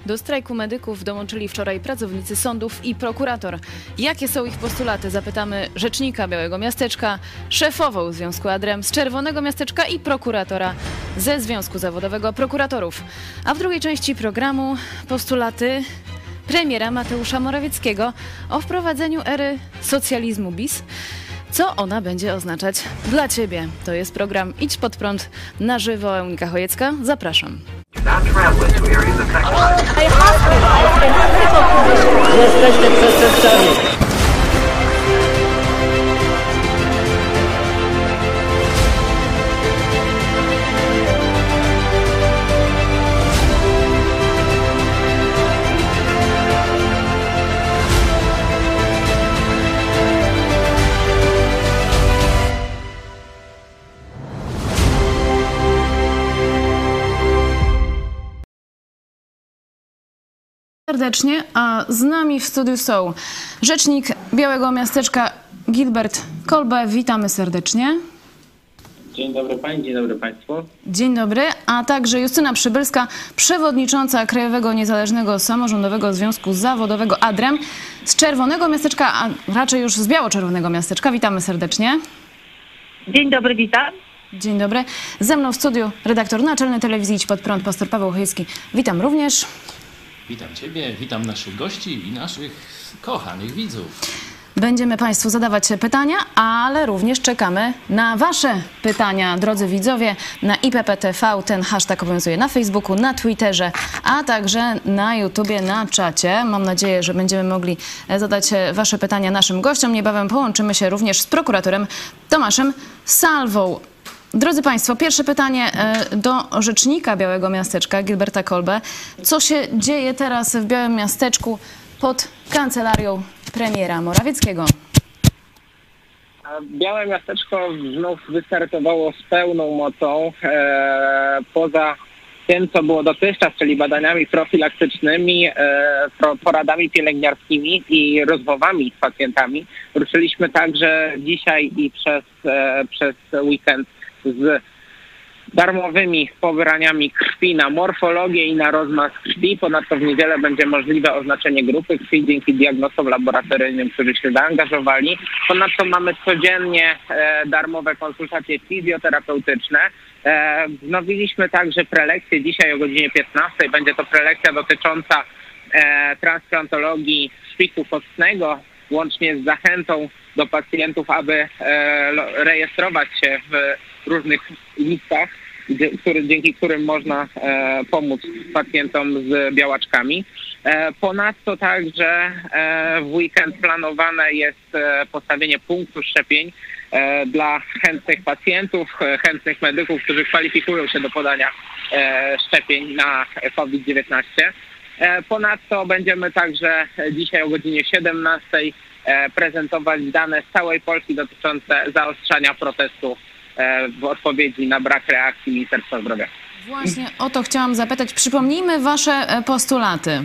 Do strajku medyków dołączyli wczoraj pracownicy sądów i prokurator. Jakie są ich postulaty? Zapytamy rzecznika Białego Miasteczka, szefową Związku Adrem z Czerwonego Miasteczka i prokuratora ze Związku Zawodowego Prokuratorów. A w drugiej części programu postulaty premiera Mateusza Morawieckiego o wprowadzeniu ery socjalizmu bis. Co ona będzie oznaczać dla Ciebie? To jest program Idź Pod Prąd na żywo. Eunika Chojecka, zapraszam. Jesteście przestępcami. Serdecznie, a z nami w studiu są rzecznik Białego Miasteczka Gilbert Kolbe. Witamy serdecznie. Dzień dobry Pani, dzień dobry Państwu. Dzień dobry, a także Justyna Przybylska, przewodnicząca Krajowego Niezależnego Samorządowego Związku Zawodowego ADREM z Czerwonego Miasteczka, a raczej już z Biało-Czerwonego Miasteczka. Witamy serdecznie. Dzień dobry, witam. Dzień dobry. Ze mną w studiu redaktor naczelny telewizji Idź Pod Prąd, pastor Paweł Chojecki. Witam również. Witam Ciebie, witam naszych gości i naszych kochanych widzów. Będziemy Państwu zadawać pytania, ale również czekamy na Wasze pytania, drodzy widzowie, na IPPTV. Ten hashtag obowiązuje na Facebooku, na Twitterze, a także na YouTubie, na czacie. Mam nadzieję, że będziemy mogli zadać Wasze pytania naszym gościom. Niebawem połączymy się również z prokuratorem Tomaszem Salwą. Drodzy Państwo, pierwsze pytanie do rzecznika Białego Miasteczka, Gilberta Kolbe. Co się dzieje teraz w Białym Miasteczku pod kancelarią premiera Morawieckiego? Białe Miasteczko znów wystartowało z pełną mocą. Poza tym, co było dotychczas, czyli badaniami profilaktycznymi, poradami pielęgniarskimi i rozmowami z pacjentami, ruszyliśmy także dzisiaj i przez weekend z darmowymi pobieraniami krwi na morfologię i na rozmaz krwi. Ponadto w niedzielę będzie możliwe oznaczenie grupy krwi dzięki diagnostom laboratoryjnym, którzy się zaangażowali. Ponadto mamy codziennie darmowe konsultacje fizjoterapeutyczne. Wznowiliśmy także prelekcję dzisiaj o godzinie 15. Będzie to prelekcja dotycząca transplantologii szpiku kostnego, łącznie z zachętą do pacjentów, aby rejestrować się w różnych listach, dzięki którym można pomóc pacjentom z białaczkami. Ponadto także w weekend planowane jest postawienie punktu szczepień dla chętnych pacjentów, chętnych medyków, którzy kwalifikują się do podania szczepień na COVID-19. Ponadto będziemy także dzisiaj o godzinie 17 prezentować dane z całej Polski dotyczące zaostrzania protestów w odpowiedzi na brak reakcji Ministerstwa Zdrowia. Właśnie o to chciałam zapytać. Przypomnijmy Wasze postulaty.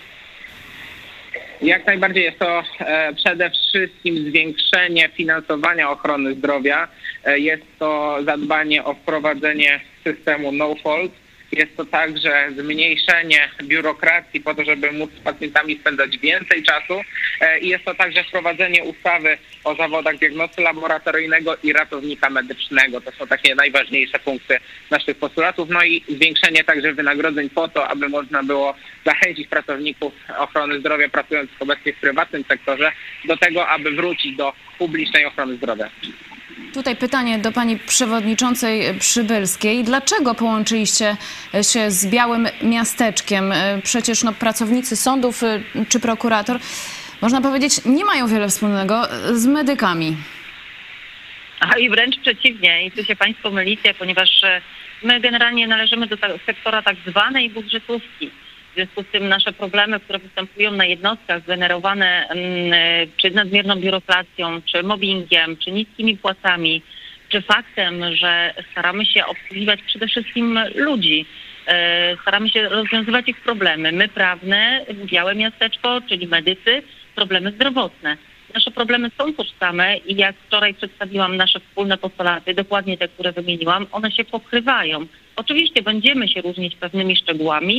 Jak najbardziej jest to przede wszystkim zwiększenie finansowania ochrony zdrowia. Jest to zadbanie o wprowadzenie systemu no-fault. Jest to także zmniejszenie biurokracji po to, żeby móc z pacjentami spędzać więcej czasu. I jest to także wprowadzenie ustawy o zawodach diagnosty laboratoryjnego i ratownika medycznego. To są takie najważniejsze punkty naszych postulatów. No i zwiększenie także wynagrodzeń po to, aby można było zachęcić pracowników ochrony zdrowia pracujących obecnie w prywatnym sektorze do tego, aby wrócić do publicznej ochrony zdrowia. Tutaj pytanie do pani przewodniczącej Przybylskiej. Dlaczego połączyliście się z Białym Miasteczkiem? Przecież pracownicy sądów czy prokurator, można powiedzieć, nie mają wiele wspólnego z medykami. I wręcz przeciwnie. I tu się Państwo mylicie, ponieważ my generalnie należymy do sektora tak zwanej budżetówki. W związku z tym nasze problemy, które występują na jednostkach, generowane czy nadmierną biurokracją, czy mobbingiem, czy niskimi płacami, czy faktem, że staramy się obsługiwać przede wszystkim ludzi, staramy się rozwiązywać ich problemy. My prawne, Białe Miasteczko, czyli medycy, problemy zdrowotne. Nasze problemy są tożsame i jak wczoraj przedstawiłam nasze wspólne postulaty, dokładnie te, które wymieniłam, one się pokrywają. Oczywiście będziemy się różnić pewnymi szczegółami,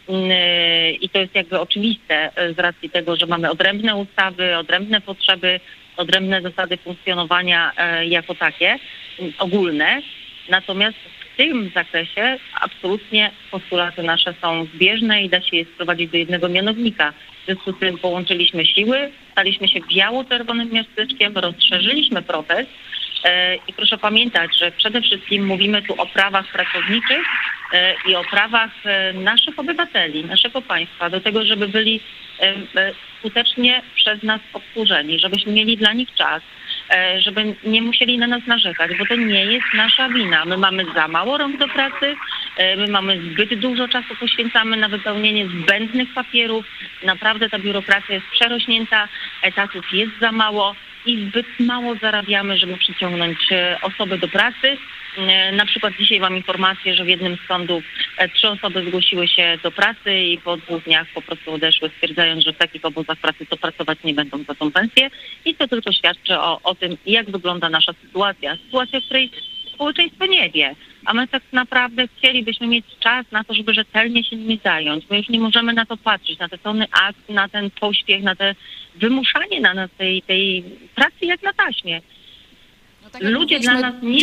i to jest jakby oczywiste z racji tego, że mamy odrębne ustawy, odrębne potrzeby, odrębne zasady funkcjonowania jako takie, ogólne. Natomiast w tym zakresie absolutnie postulaty nasze są zbieżne i da się je sprowadzić do jednego mianownika. W związku z tym połączyliśmy siły, staliśmy się biało-czerwonym miasteczkiem, rozszerzyliśmy protest i proszę pamiętać, że przede wszystkim mówimy tu o prawach pracowniczych i o prawach naszych obywateli, naszego państwa, do tego, żeby byli skutecznie przez nas obsłużeni, żebyśmy mieli dla nich czas, żeby nie musieli na nas narzekać, bo to nie jest nasza wina. My mamy za mało rąk do pracy, my mamy zbyt dużo czasu poświęcamy na wypełnienie zbędnych papierów. Naprawdę ta biurokracja jest przerośnięta, etatów jest za mało i zbyt mało zarabiamy, żeby przyciągnąć osoby do pracy. Na przykład dzisiaj mam informację, że w jednym z sądów 3 osoby zgłosiły się do pracy i po 2 dniach po prostu odeszły, stwierdzając, że w takich obozach pracy to pracować nie będą za tą pensję. I to tylko świadczy o tym, jak wygląda nasza sytuacja. Sytuacja, w której społeczeństwo nie wie. A my tak naprawdę chcielibyśmy mieć czas na to, żeby rzetelnie się nimi zająć. My już nie możemy na to patrzeć, na te tony akt, na ten pośpiech, na te wymuszanie na nas tej pracy jak na taśmie. Tak jak ludzie dla nas nie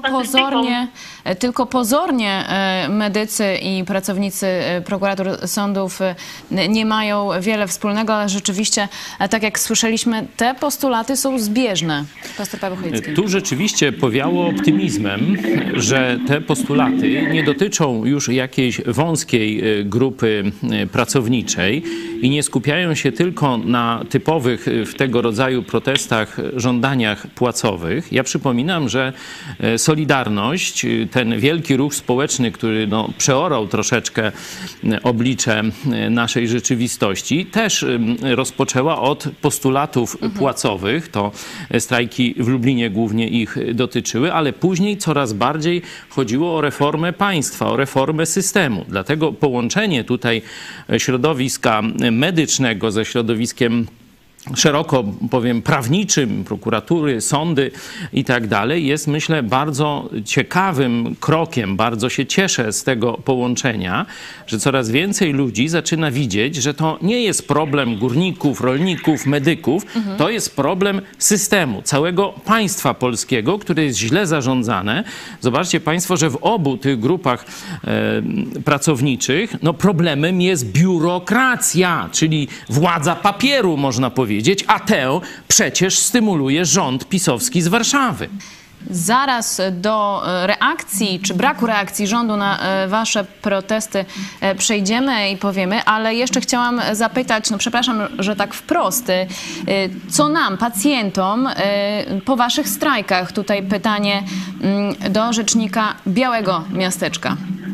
tylko pozornie medycy i pracownicy prokuratur, sądów nie mają wiele wspólnego, ale rzeczywiście, tak jak słyszeliśmy, te postulaty są zbieżne. Pastor Paweł Chojecki. Tu rzeczywiście powiało optymizmem, że te postulaty nie dotyczą już jakiejś wąskiej grupy pracowniczej i nie skupiają się tylko na typowych w tego rodzaju protestach, żądaniach płacowych. Ja przypominam, że Solidarność, ten wielki ruch społeczny, który przeorał troszeczkę oblicze naszej rzeczywistości, też rozpoczęła od postulatów płacowych. To strajki w Lublinie głównie ich dotyczyły, ale później coraz bardziej chodziło o reformę państwa, o reformę systemu. Dlatego połączenie tutaj środowiska medycznego ze środowiskiem szeroko powiem prawniczym, prokuratury, sądy i tak dalej, jest myślę bardzo ciekawym krokiem. Bardzo się cieszę z tego połączenia, że coraz więcej ludzi zaczyna widzieć, że to nie jest problem górników, rolników, medyków, to jest problem systemu, całego państwa polskiego, które jest źle zarządzane. Zobaczcie państwo, że w obu tych grupach pracowniczych problemem jest biurokracja, czyli władza papieru, można powiedzieć, a tę przecież stymuluje rząd pisowski z Warszawy. Zaraz do reakcji, czy braku reakcji rządu na wasze protesty przejdziemy i powiemy, ale jeszcze chciałam zapytać, przepraszam, że tak wprost, co nam, pacjentom, po waszych strajkach? Tutaj pytanie do rzecznika Białego Miasteczka.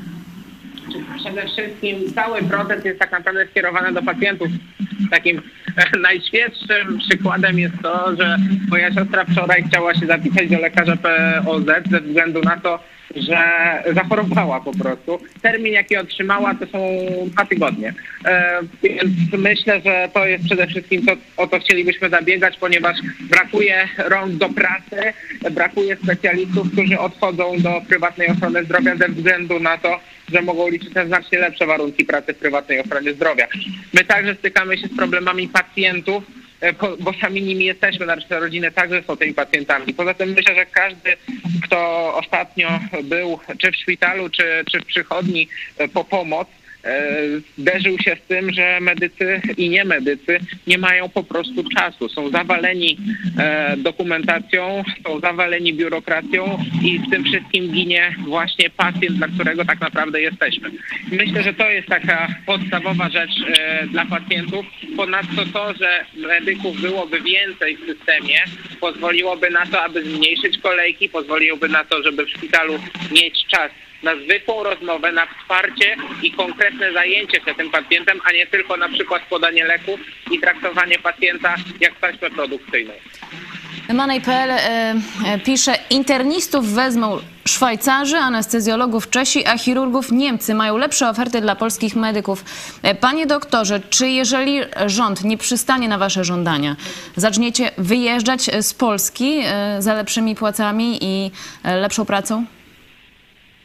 Przede wszystkim cały protest jest tak naprawdę skierowany do pacjentów. Takim najświeższym przykładem jest to, że moja siostra wczoraj chciała się zapisać do lekarza POZ ze względu na to, że zachorowała po prostu. Termin, jaki otrzymała, to są 2 tygodnie. Więc myślę, że to jest przede wszystkim to, o co chcielibyśmy zabiegać, ponieważ brakuje rąk do pracy, brakuje specjalistów, którzy odchodzą do prywatnej ochrony zdrowia ze względu na to, że mogą liczyć na znacznie lepsze warunki pracy w prywatnej ochronie zdrowia. My także stykamy się z problemami pacjentów, bo sami nimi jesteśmy, nasze rodziny także są tymi pacjentami. Poza tym myślę, że każdy, kto ostatnio był czy w szpitalu, czy w przychodni po pomoc, zderzył się z tym, że medycy i niemedycy nie mają po prostu czasu. Są zawaleni dokumentacją, są zawaleni biurokracją i w tym wszystkim ginie właśnie pacjent, dla którego tak naprawdę jesteśmy. Myślę, że to jest taka podstawowa rzecz dla pacjentów. Ponadto to, że medyków byłoby więcej w systemie, pozwoliłoby na to, aby zmniejszyć kolejki, pozwoliłoby na to, żeby w szpitalu mieć czas na zwykłą rozmowę, na wsparcie i konkretne zajęcie się tym pacjentem, a nie tylko na przykład podanie leków i traktowanie pacjenta jak taśmę produkcyjną. Money.pl pisze, internistów wezmą Szwajcarzy, anestezjologów Czesi, a chirurgów Niemcy. Mają lepsze oferty dla polskich medyków. Panie doktorze, czy jeżeli rząd nie przystanie na wasze żądania, zaczniecie wyjeżdżać z Polski za lepszymi płacami i lepszą pracą?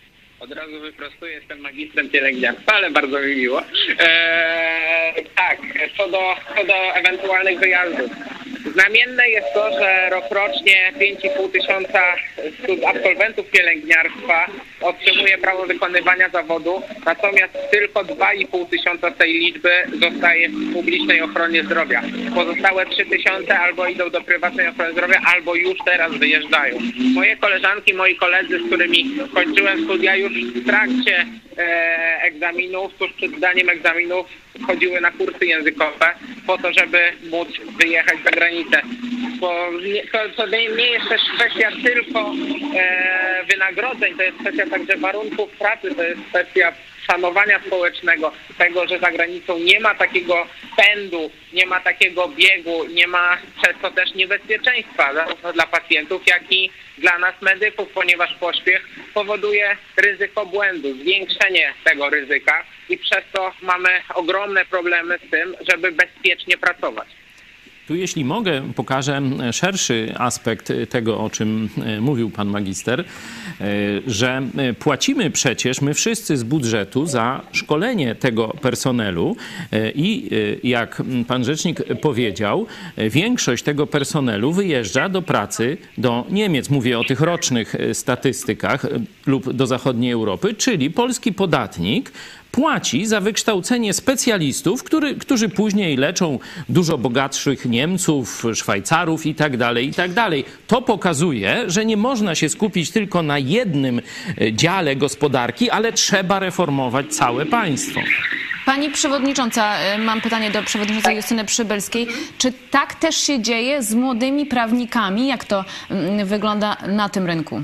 Od razu wyprostuję, jestem magistrem pielęgniarstwa, ale bardzo mi miło. Tak, co do ewentualnych wyjazdów. Znamienne jest to, że rokrocznie 5,5 tysiąca absolwentów pielęgniarstwa otrzymuje prawo wykonywania zawodu, natomiast tylko 2,5 tysiąca z tej liczby zostaje w publicznej ochronie zdrowia. Pozostałe 3 tysiące albo idą do prywatnej ochrony zdrowia, albo już teraz wyjeżdżają. Moje koleżanki, moi koledzy, z którymi kończyłem studia, już w trakcie egzaminów, tuż przed zdaniem egzaminów chodziły na kursy językowe po to, żeby móc wyjechać za granicę. Bo to nie jest też kwestia tylko wynagrodzeń, to jest kwestia także warunków pracy, to jest kwestia szanowania społecznego, tego, że za granicą nie ma takiego pędu, nie ma takiego biegu, nie ma przez to też niebezpieczeństwa zarówno dla pacjentów, jak i dla nas medyków, ponieważ pośpiech powoduje ryzyko błędu, zwiększenie tego ryzyka i przez to mamy ogromne problemy z tym, żeby bezpiecznie pracować. Tu, jeśli mogę, pokażę szerszy aspekt tego, o czym mówił pan magister, że płacimy przecież my wszyscy z budżetu za szkolenie tego personelu i jak pan rzecznik powiedział, większość tego personelu wyjeżdża do pracy do Niemiec. Mówię o tych rocznych statystykach lub do zachodniej Europy, czyli polski podatnik płaci za wykształcenie specjalistów, którzy później leczą dużo bogatszych Niemców, Szwajcarów i tak dalej. To pokazuje, że nie można się skupić tylko na jednym dziale gospodarki, ale trzeba reformować całe państwo. Pani przewodnicząca, mam pytanie do przewodniczącej Justyny Przybylskiej. Czy tak też się dzieje z młodymi prawnikami? Jak to wygląda na tym rynku?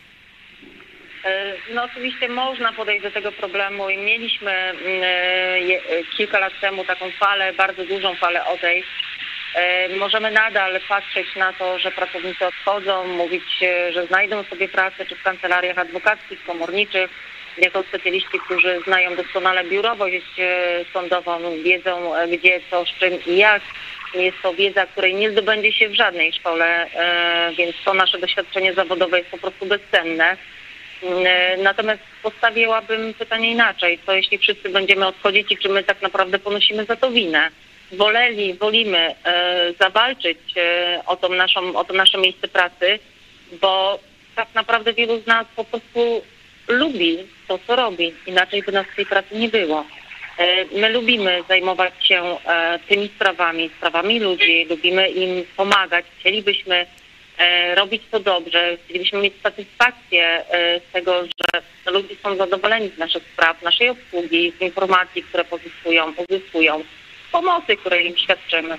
No oczywiście można podejść do tego problemu i mieliśmy kilka lat temu taką falę, bardzo dużą falę odejść. Możemy nadal patrzeć na to, że pracownicy odchodzą, mówić, że znajdą sobie pracę czy w kancelariach adwokackich, komorniczych, jako specjaliści, którzy znają doskonale biurowość sądową, wiedzą gdzie, co, z czym i jak. Jest to wiedza, której nie zdobędzie się w żadnej szkole, więc to nasze doświadczenie zawodowe jest po prostu bezcenne. Natomiast postawiłabym pytanie inaczej. Co jeśli wszyscy będziemy odchodzić i czy my tak naprawdę ponosimy za to winę? Wolimy zawalczyć o to nasze miejsce pracy, bo tak naprawdę wielu z nas po prostu lubi to, co robi. Inaczej by nas w tej pracy nie było. My lubimy zajmować się tymi sprawami ludzi, lubimy im pomagać. Chcielibyśmy robić to dobrze, chcielibyśmy mieć satysfakcję z tego, że ludzie są zadowoleni z naszych spraw, naszej obsługi, z informacji, które uzyskują, pomocy, której im świadczymy.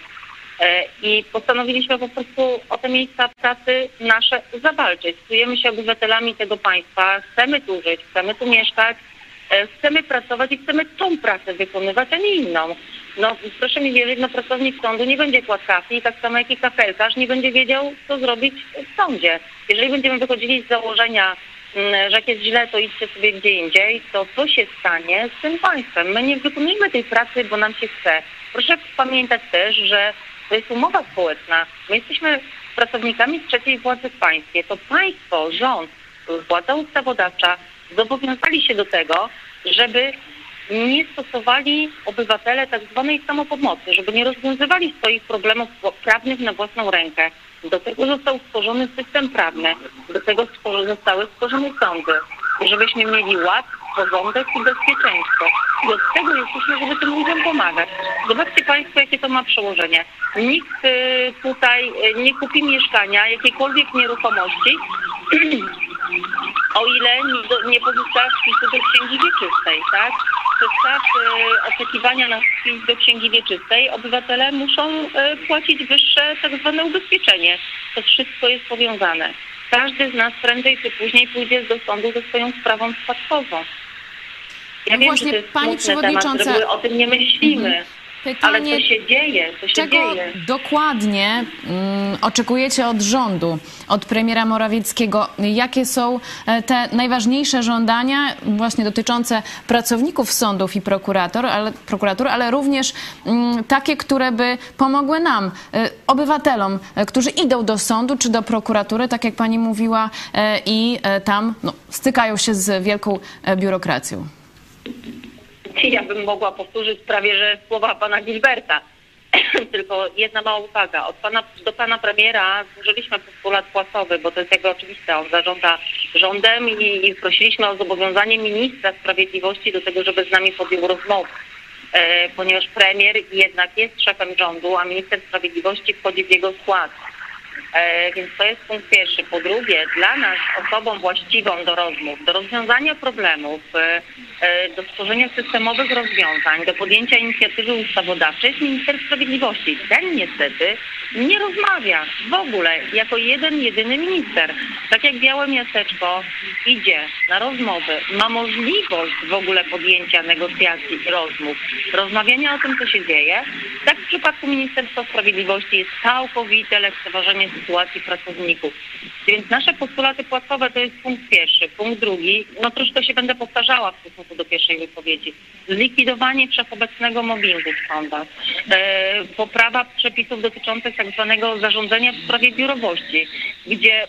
I postanowiliśmy po prostu o te miejsca pracy nasze zawalczyć. Czujemy się obywatelami tego państwa, chcemy tu żyć, chcemy tu mieszkać, chcemy pracować i chcemy tą pracę wykonywać, a nie inną. No proszę mi wierzyć, pracownik sądu nie będzie kładł kafli, tak samo jak i kafelkarz nie będzie wiedział, co zrobić w sądzie. Jeżeli będziemy wychodzili z założenia, że jak jest źle, to idźcie sobie gdzie indziej, to co się stanie z tym państwem? My nie wykonujemy tej pracy, bo nam się chce. Proszę pamiętać też, że to jest umowa społeczna. My jesteśmy pracownikami trzeciej władzy w państwie. To państwo, rząd, władza ustawodawcza zobowiązali się do tego, żeby nie stosowali obywatele tak zwanej samopomocy, żeby nie rozwiązywali swoich problemów prawnych na własną rękę. Do tego został stworzony system prawny, do tego zostały stworzone sądy, żebyśmy mieli ład, porządek i bezpieczeństwo. I od tego jesteśmy, żeby tym ludziom pomagać. Zobaczcie państwo, jakie to ma przełożenie. Nikt tutaj nie kupi mieszkania, jakiejkolwiek nieruchomości, o ile nie pozyska wpisu do księgi wieczystej, tak? Przez czas oczekiwania na wpis do księgi wieczystej obywatele muszą płacić wyższe tak zwane ubezpieczenie. To wszystko jest powiązane. Każdy z nas prędzej czy później pójdzie do sądu ze swoją sprawą spadkową. Ja wiem, właśnie, że to jest pani smutny temat, że o tym nie myślimy. Ale co się dzieje? Czego dokładnie oczekujecie od rządu, od premiera Morawieckiego? Jakie są te najważniejsze żądania właśnie dotyczące pracowników sądów i prokuratur, ale również takie, które by pomogły nam, obywatelom, którzy idą do sądu czy do prokuratury, tak jak pani mówiła, i tam stykają się z wielką biurokracją? Ja bym mogła powtórzyć prawie, że słowa pana Gilberta. Tylko jedna mała uwaga. Do pana premiera złożyliśmy postulat płacowy, bo to jest jakby oczywiste. On zarządza rządem i prosiliśmy o zobowiązanie ministra sprawiedliwości do tego, żeby z nami podjął rozmowę. Ponieważ premier jednak jest szefem rządu, a minister sprawiedliwości wchodzi w jego skład. Więc to jest punkt pierwszy. Po drugie, dla nas osobą właściwą do rozmów, do rozwiązania problemów, do stworzenia systemowych rozwiązań, do podjęcia inicjatywy ustawodawczej jest minister sprawiedliwości. Ten niestety nie rozmawia w ogóle jako jedyny minister. Tak jak Białe Miasteczko idzie na rozmowy, ma możliwość w ogóle podjęcia negocjacji i rozmów, rozmawiania o tym, co się dzieje, tak w przypadku Ministerstwa Sprawiedliwości jest całkowite lekceważenie sytuacji pracowników. Więc nasze postulaty płacowe to jest punkt pierwszy. Punkt drugi, troszkę się będę powtarzała w stosunku do pierwszej wypowiedzi. Zlikwidowanie wszechobecnego mobbingu w sądach. Poprawa przepisów dotyczących tak zwanego zarządzania w sprawie biurowości, gdzie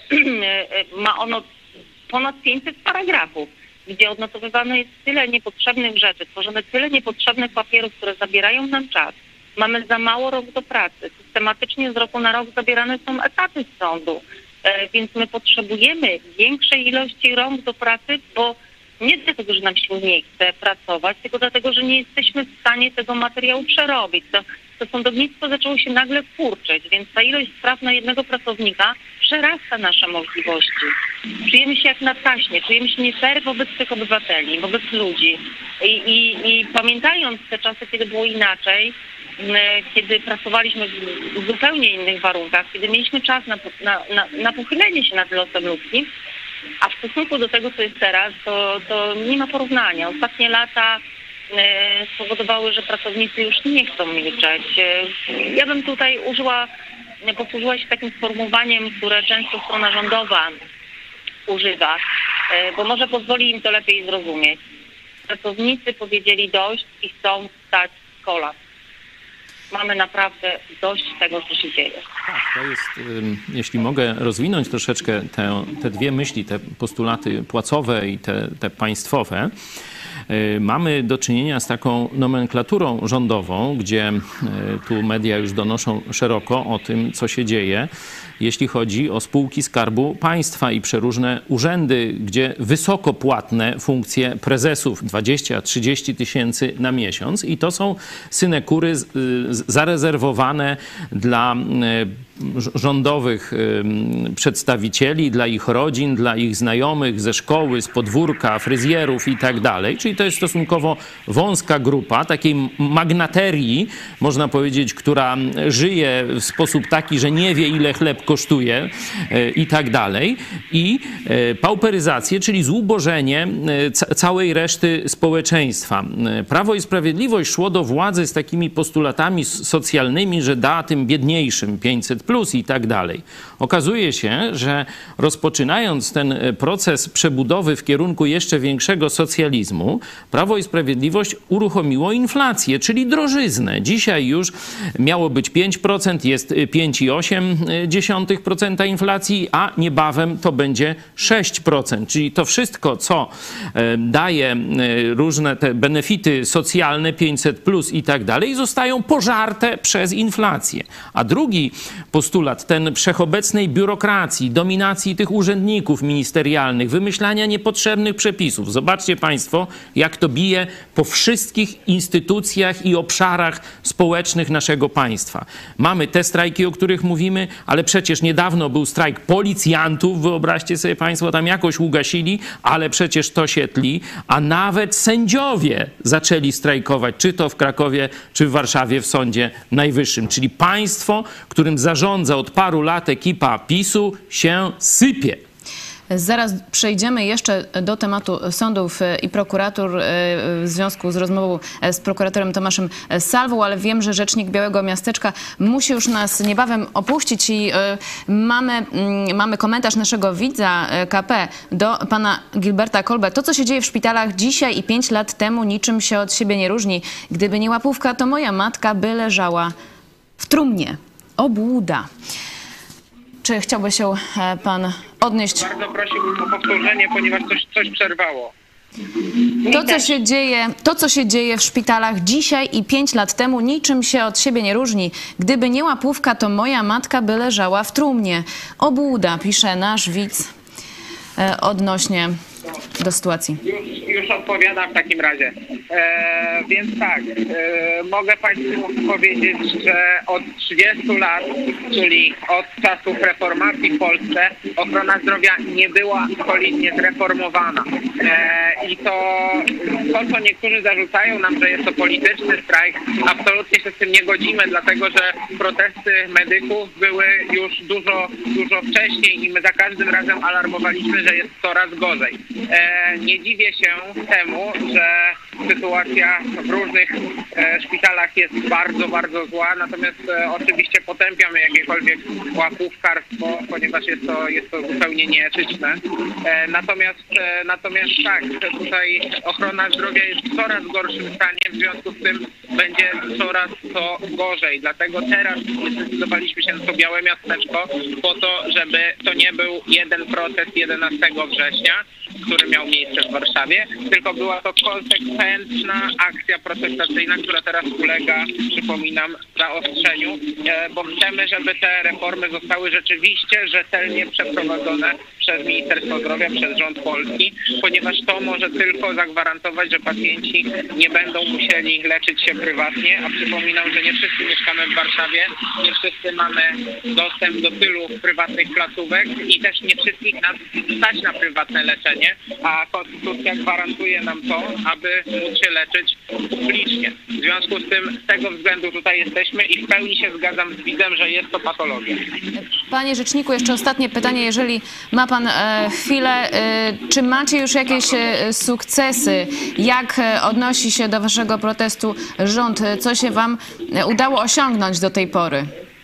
ma ono ponad 500 paragrafów, gdzie odnotowywane jest tyle niepotrzebnych rzeczy, tworzono tyle niepotrzebnych papierów, które zabierają nam czas. Mamy za mało rąk do pracy. Systematycznie z roku na rok zabierane są etaty z sądu. Więc my potrzebujemy większej ilości rąk do pracy, bo nie dlatego, że nam się nie chce pracować, tylko dlatego, że nie jesteśmy w stanie tego materiału przerobić. To sądownictwo zaczęło się nagle kurczyć, więc ta ilość spraw na jednego pracownika przerasta nasze możliwości. Czujemy się jak na taśmie, czujemy się nie fair wobec tych obywateli, wobec ludzi. I pamiętając te czasy, kiedy było inaczej, kiedy pracowaliśmy w zupełnie innych warunkach, kiedy mieliśmy czas na pochylenie się nad losem ludzkim, a w stosunku do tego, co jest teraz, to nie ma porównania. Ostatnie lata spowodowały, że pracownicy już nie chcą milczeć. Ja bym tutaj posłużyła się takim sformułowaniem, które często strona rządowa używa, bo może pozwoli im to lepiej zrozumieć. Pracownicy powiedzieli dość i chcą wstać z kolan. Mamy naprawdę dość tego, co się dzieje. Tak, to jest, jeśli mogę rozwinąć troszeczkę te dwie myśli, te postulaty płacowe i te państwowe, mamy do czynienia z taką nomenklaturą rządową, gdzie tu media już donoszą szeroko o tym, co się dzieje, jeśli chodzi o spółki Skarbu Państwa i przeróżne urzędy, gdzie wysoko płatne funkcje prezesów, 20-30 tysięcy na miesiąc, i to są synekury zarezerwowane dla rządowych przedstawicieli, dla ich rodzin, dla ich znajomych ze szkoły, z podwórka, fryzjerów i tak dalej. Czyli to jest stosunkowo wąska grupa takiej magnaterii, można powiedzieć, która żyje w sposób taki, że nie wie, ile chleb kosztuje i tak dalej. I pauperyzację, czyli zubożenie całej reszty społeczeństwa. Prawo i Sprawiedliwość szło do władzy z takimi postulatami socjalnymi, że da tym biedniejszym 500 plus i tak dalej. Okazuje się, że rozpoczynając ten proces przebudowy w kierunku jeszcze większego socjalizmu, Prawo i Sprawiedliwość uruchomiło inflację, czyli drożyznę. Dzisiaj już miało być 5%, jest 5,8% inflacji, a niebawem to będzie 6%. Czyli to wszystko, co daje różne te benefity socjalne, 500 plus i tak dalej, zostają pożarte przez inflację. A drugi postulat, ten wszechobecnej biurokracji, dominacji tych urzędników ministerialnych, wymyślania niepotrzebnych przepisów. Zobaczcie Państwo, jak to bije po wszystkich instytucjach i obszarach społecznych naszego państwa. Mamy te strajki, o których mówimy, ale przecież niedawno był strajk policjantów, wyobraźcie sobie Państwo, tam jakoś ugasili, ale przecież to się tli, a nawet sędziowie zaczęli strajkować, czy to w Krakowie, czy w Warszawie w Sądzie Najwyższym. Czyli państwo, którym zarządza od paru lat ekipa PiS-u, się sypie. Zaraz przejdziemy jeszcze do tematu sądów i prokuratur w związku z rozmową z prokuratorem Tomaszem Salwą, ale wiem, że rzecznik Białego Miasteczka musi już nas niebawem opuścić i mamy komentarz naszego widza KP do pana Gilberta Kolbe. To, co się dzieje w szpitalach dzisiaj i 5 lat temu, niczym się od siebie nie różni. Gdyby nie łapówka, to moja matka by leżała w trumnie. Obłuda. Czy chciałby się pan odnieść? Bardzo prosiłbym o powtórzenie, ponieważ coś przerwało. To, co się dzieje w szpitalach dzisiaj i 5 lat temu, niczym się od siebie nie różni. Gdyby nie łapówka, to moja matka by leżała w trumnie. Obłuda, pisze nasz widz odnośnie do sytuacji. Już odpowiadam w takim razie. Więc tak, mogę Państwu powiedzieć, że od 30 lat, czyli od czasów reformacji w Polsce, ochrona zdrowia nie była solidnie zreformowana. I to, co niektórzy zarzucają nam, że jest to polityczny strajk, absolutnie się z tym nie godzimy, dlatego że protesty medyków były już dużo wcześniej i my za każdym razem alarmowaliśmy, że jest coraz gorzej. Nie dziwię się temu, że sytuacja w różnych szpitalach jest bardzo, bardzo zła, natomiast oczywiście potępiamy jakiekolwiek łapówkarstwo, ponieważ jest to zupełnie nieetyczne. Natomiast tak, tutaj ochrona zdrowia jest w coraz gorszym stanie, w związku z tym będzie coraz to gorzej. Dlatego teraz zdecydowaliśmy się na to Białe Miasteczko po to, żeby to nie był jeden protest 11 września, który miał miejsce w Warszawie, tylko była to konsekwentna akcja protestacyjna, która teraz ulega, przypominam, zaostrzeniu, bo chcemy, żeby te reformy zostały rzeczywiście rzetelnie przeprowadzone przez Ministerstwo Zdrowia, przez rząd polski, ponieważ to może tylko zagwarantować, że pacjenci nie będą musieli leczyć się prywatnie, a przypominam, że nie wszyscy mieszkamy w Warszawie, nie wszyscy mamy dostęp do tylu prywatnych placówek i też nie wszystkich nas stać na prywatne leczenie, a konstytucja gwarantuje nam to, aby móc się leczyć publicznie. W związku z tym z tego względu tutaj jesteśmy i w pełni się zgadzam z widzem, że jest to patologia. Panie rzeczniku, jeszcze ostatnie pytanie, jeżeli ma pan chwilę. Czy macie już jakieś sukcesy? Jak odnosi się do waszego protestu rząd? Co się wam udało osiągnąć do tej pory?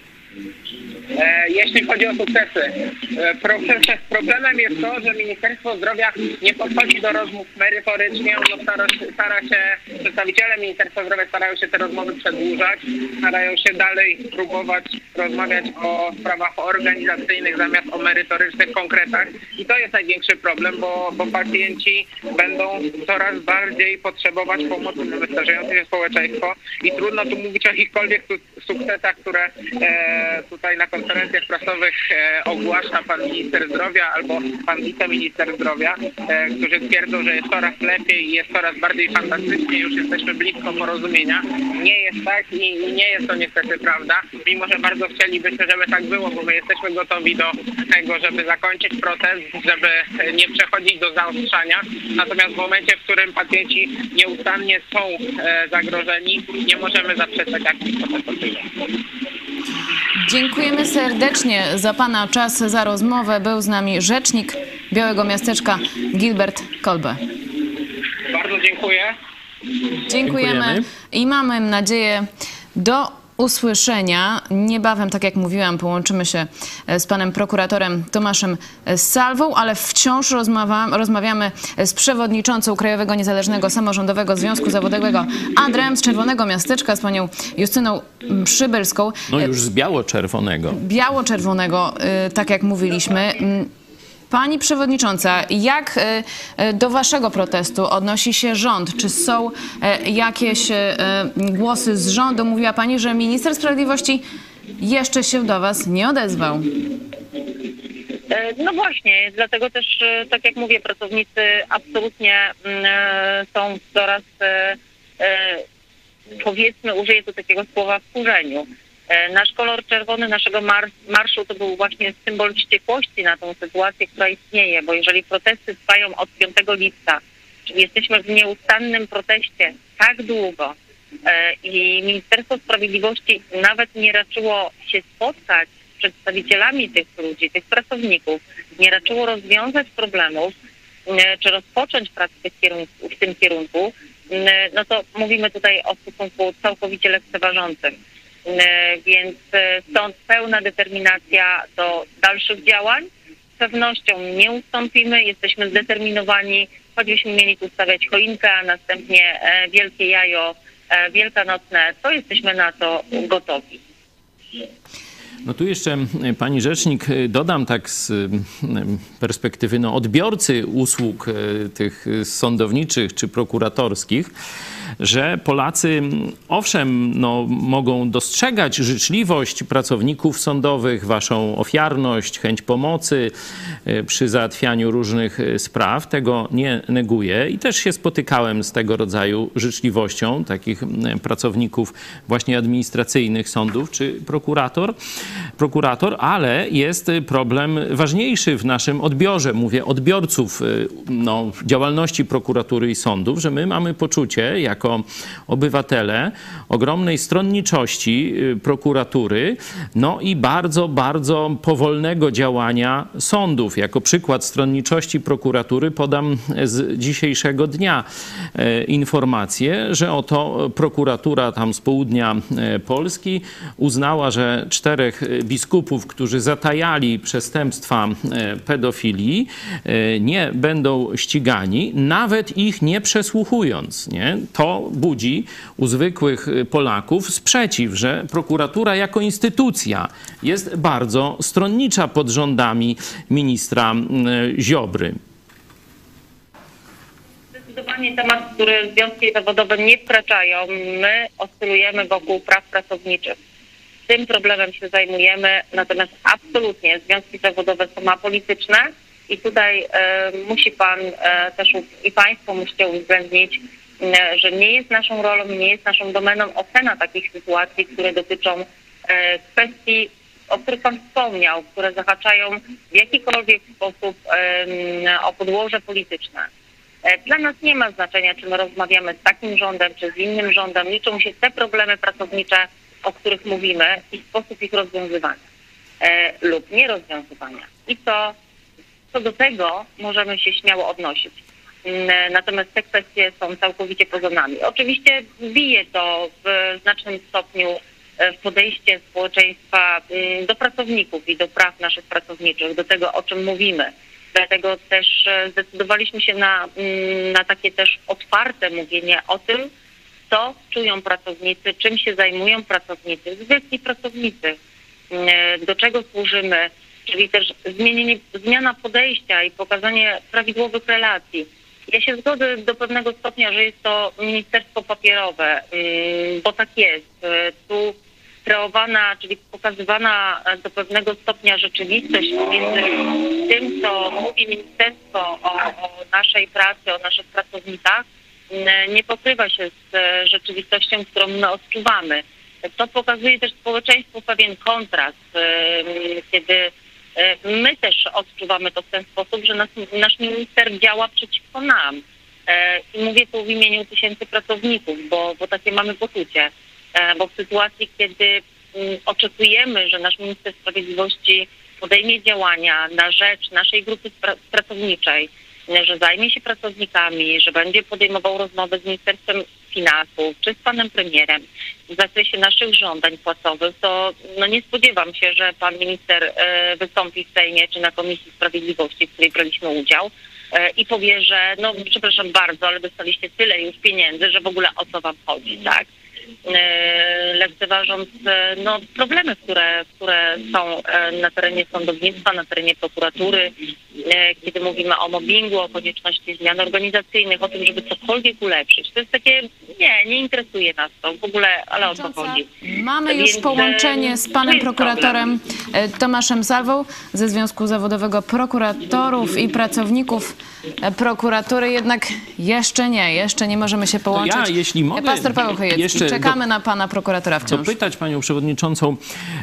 Jeśli chodzi o sukcesy, problemem jest to, że Ministerstwo Zdrowia nie podchodzi do rozmów merytorycznie. Przedstawiciele Ministerstwa Zdrowia starają się te rozmowy przedłużać, starają się dalej próbować rozmawiać o sprawach organizacyjnych zamiast o merytorycznych konkretach. I to jest największy problem, bo pacjenci będą coraz bardziej potrzebować pomocy, mamy starzejące się społeczeństwo i trudno tu mówić o jakichkolwiek sukcesach, które tutaj na konferencjach prasowych ogłasza pan minister zdrowia albo pan wiceminister zdrowia, którzy twierdzą, że jest coraz lepiej i jest coraz bardziej fantastycznie, już jesteśmy blisko porozumienia. Nie jest tak i nie jest to niestety prawda, mimo że bardzo chcielibyśmy, żeby tak było, bo my jesteśmy gotowi do tego, żeby zakończyć protest, żeby nie przechodzić do zaostrzania. Natomiast w momencie, w którym pacjenci nieustannie są zagrożeni, nie możemy zaprzestać akcji protestacyjnej. Dziękujemy serdecznie za pana czas, za rozmowę. Był z nami rzecznik Białego Miasteczka Gilbert Kolbe. Bardzo dziękuję. Dziękujemy i mamy nadzieję do usłyszenia. Niebawem, tak jak mówiłam, połączymy się z panem prokuratorem Tomaszem Salwą, ale wciąż rozmawiamy z przewodniczącą Krajowego Niezależnego Samorządowego Związku Zawodowego ADREM z Czerwonego Miasteczka, z panią Justyną Przybylską. No już z biało-czerwonego. Biało-czerwonego, tak jak mówiliśmy. Pani przewodnicząca, jak do waszego protestu odnosi się rząd? Czy są jakieś głosy z rządu? Mówiła pani, że minister sprawiedliwości jeszcze się do was nie odezwał. No właśnie, dlatego też, tak jak mówię, pracownicy absolutnie są coraz, powiedzmy, użyję tu takiego słowa, w wkurzeniu. Nasz kolor czerwony naszego marszu to był właśnie symbol wściekłości na tą sytuację, która istnieje, bo jeżeli protesty trwają od 5 lipca, czyli jesteśmy w nieustannym proteście tak długo i Ministerstwo Sprawiedliwości nawet nie raczyło się spotkać przedstawicielami tych ludzi, tych pracowników, nie raczyło rozwiązać problemów, czy rozpocząć pracę w tym kierunku, no to mówimy tutaj o stosunku całkowicie lekceważącym. Więc stąd pełna determinacja do dalszych działań. Z pewnością nie ustąpimy, jesteśmy zdeterminowani, choćbyśmy mieli tu stawiać choinkę, a następnie wielkie jajo wielkanocne, to jesteśmy na to gotowi. No tu jeszcze, pani rzecznik, dodam tak z perspektywy odbiorcy usług tych sądowniczych czy prokuratorskich, że Polacy owszem mogą dostrzegać życzliwość pracowników sądowych, waszą ofiarność, chęć pomocy przy załatwianiu różnych spraw. Tego nie neguję i też się spotykałem z tego rodzaju życzliwością takich pracowników właśnie administracyjnych sądów czy prokurator, ale jest problem ważniejszy w naszym odbiorze. Mówię odbiorców działalności prokuratury i sądów, że my mamy poczucie jako obywatele ogromnej stronniczości prokuratury, i bardzo, bardzo powolnego działania sądów. Jako przykład stronniczości prokuratury podam z dzisiejszego dnia informację, że oto prokuratura tam z południa Polski uznała, że 4 biskupów, którzy zatajali przestępstwa pedofilii, nie będą ścigani, nawet ich nie przesłuchując. Nie? To budzi u zwykłych Polaków sprzeciw, że prokuratura jako instytucja jest bardzo stronnicza pod rządami ministra Ziobry. Zdecydowanie temat, który związki zawodowe nie wkraczają. My oscylujemy wokół praw pracowniczych. Tym problemem się zajmujemy, natomiast absolutnie związki zawodowe są apolityczne i tutaj musi pan też i państwo musicie uwzględnić, że nie jest naszą rolą, nie jest naszą domeną ocena takich sytuacji, które dotyczą kwestii, o których pan wspomniał, które zahaczają w jakikolwiek sposób o podłoże polityczne. Dla nas nie ma znaczenia, czy my rozmawiamy z takim rządem, czy z innym rządem. Liczą się te problemy pracownicze, o których mówimy i sposób ich rozwiązywania lub nierozwiązywania. I co do tego możemy się śmiało odnosić. Natomiast te kwestie są całkowicie poza nami. Oczywiście bije to w znacznym stopniu w podejście społeczeństwa do pracowników i do praw naszych pracowniczych, do tego, o czym mówimy. Dlatego też zdecydowaliśmy się na takie też otwarte mówienie o tym, co czują pracownicy, czym się zajmują pracownicy, zwykli pracownicy, do czego służymy, czyli też zmiana podejścia i pokazanie prawidłowych relacji. Ja się zgodzę do pewnego stopnia, że jest to ministerstwo papierowe, bo tak jest. Tu kreowana, czyli pokazywana do pewnego stopnia rzeczywistość między tym, co mówi ministerstwo o naszej pracy, o naszych pracownikach, nie pokrywa się z rzeczywistością, którą my odczuwamy. To pokazuje też społeczeństwu pewien kontrast, kiedy my też odczuwamy to w ten sposób, że nasz minister działa przeciwko nam. I mówię tu w imieniu tysięcy pracowników, bo takie mamy poczucie. Bo w sytuacji, kiedy oczekujemy, że nasz minister sprawiedliwości podejmie działania na rzecz naszej grupy pracowniczej, że zajmie się pracownikami, że będzie podejmował rozmowy z Ministerstwem Finansów czy z panem premierem w zakresie naszych żądań płacowych, to nie spodziewam się, że pan minister wystąpi w Sejmie czy na Komisji Sprawiedliwości, w której braliśmy udział i powie, że przepraszam bardzo, ale dostaliście tyle już pieniędzy, że w ogóle o co wam chodzi, tak? Lekceważąc problemy, które są na terenie sądownictwa, na terenie prokuratury, kiedy mówimy o mobbingu, o konieczności zmian organizacyjnych, o tym, żeby cokolwiek ulepszyć. To jest takie, nie interesuje nas to w ogóle, ale o co chodzi. Mamy już połączenie z panem prokuratorem Tomaszem Salwą ze Związku Zawodowego Prokuratorów i Pracowników Prokuratury, jednak jeszcze nie możemy się połączyć. Ja, jeśli mogę, Pastor Paweł Chojecki, czekamy na pana prokuratora wciąż. Dopytać panią przewodniczącą,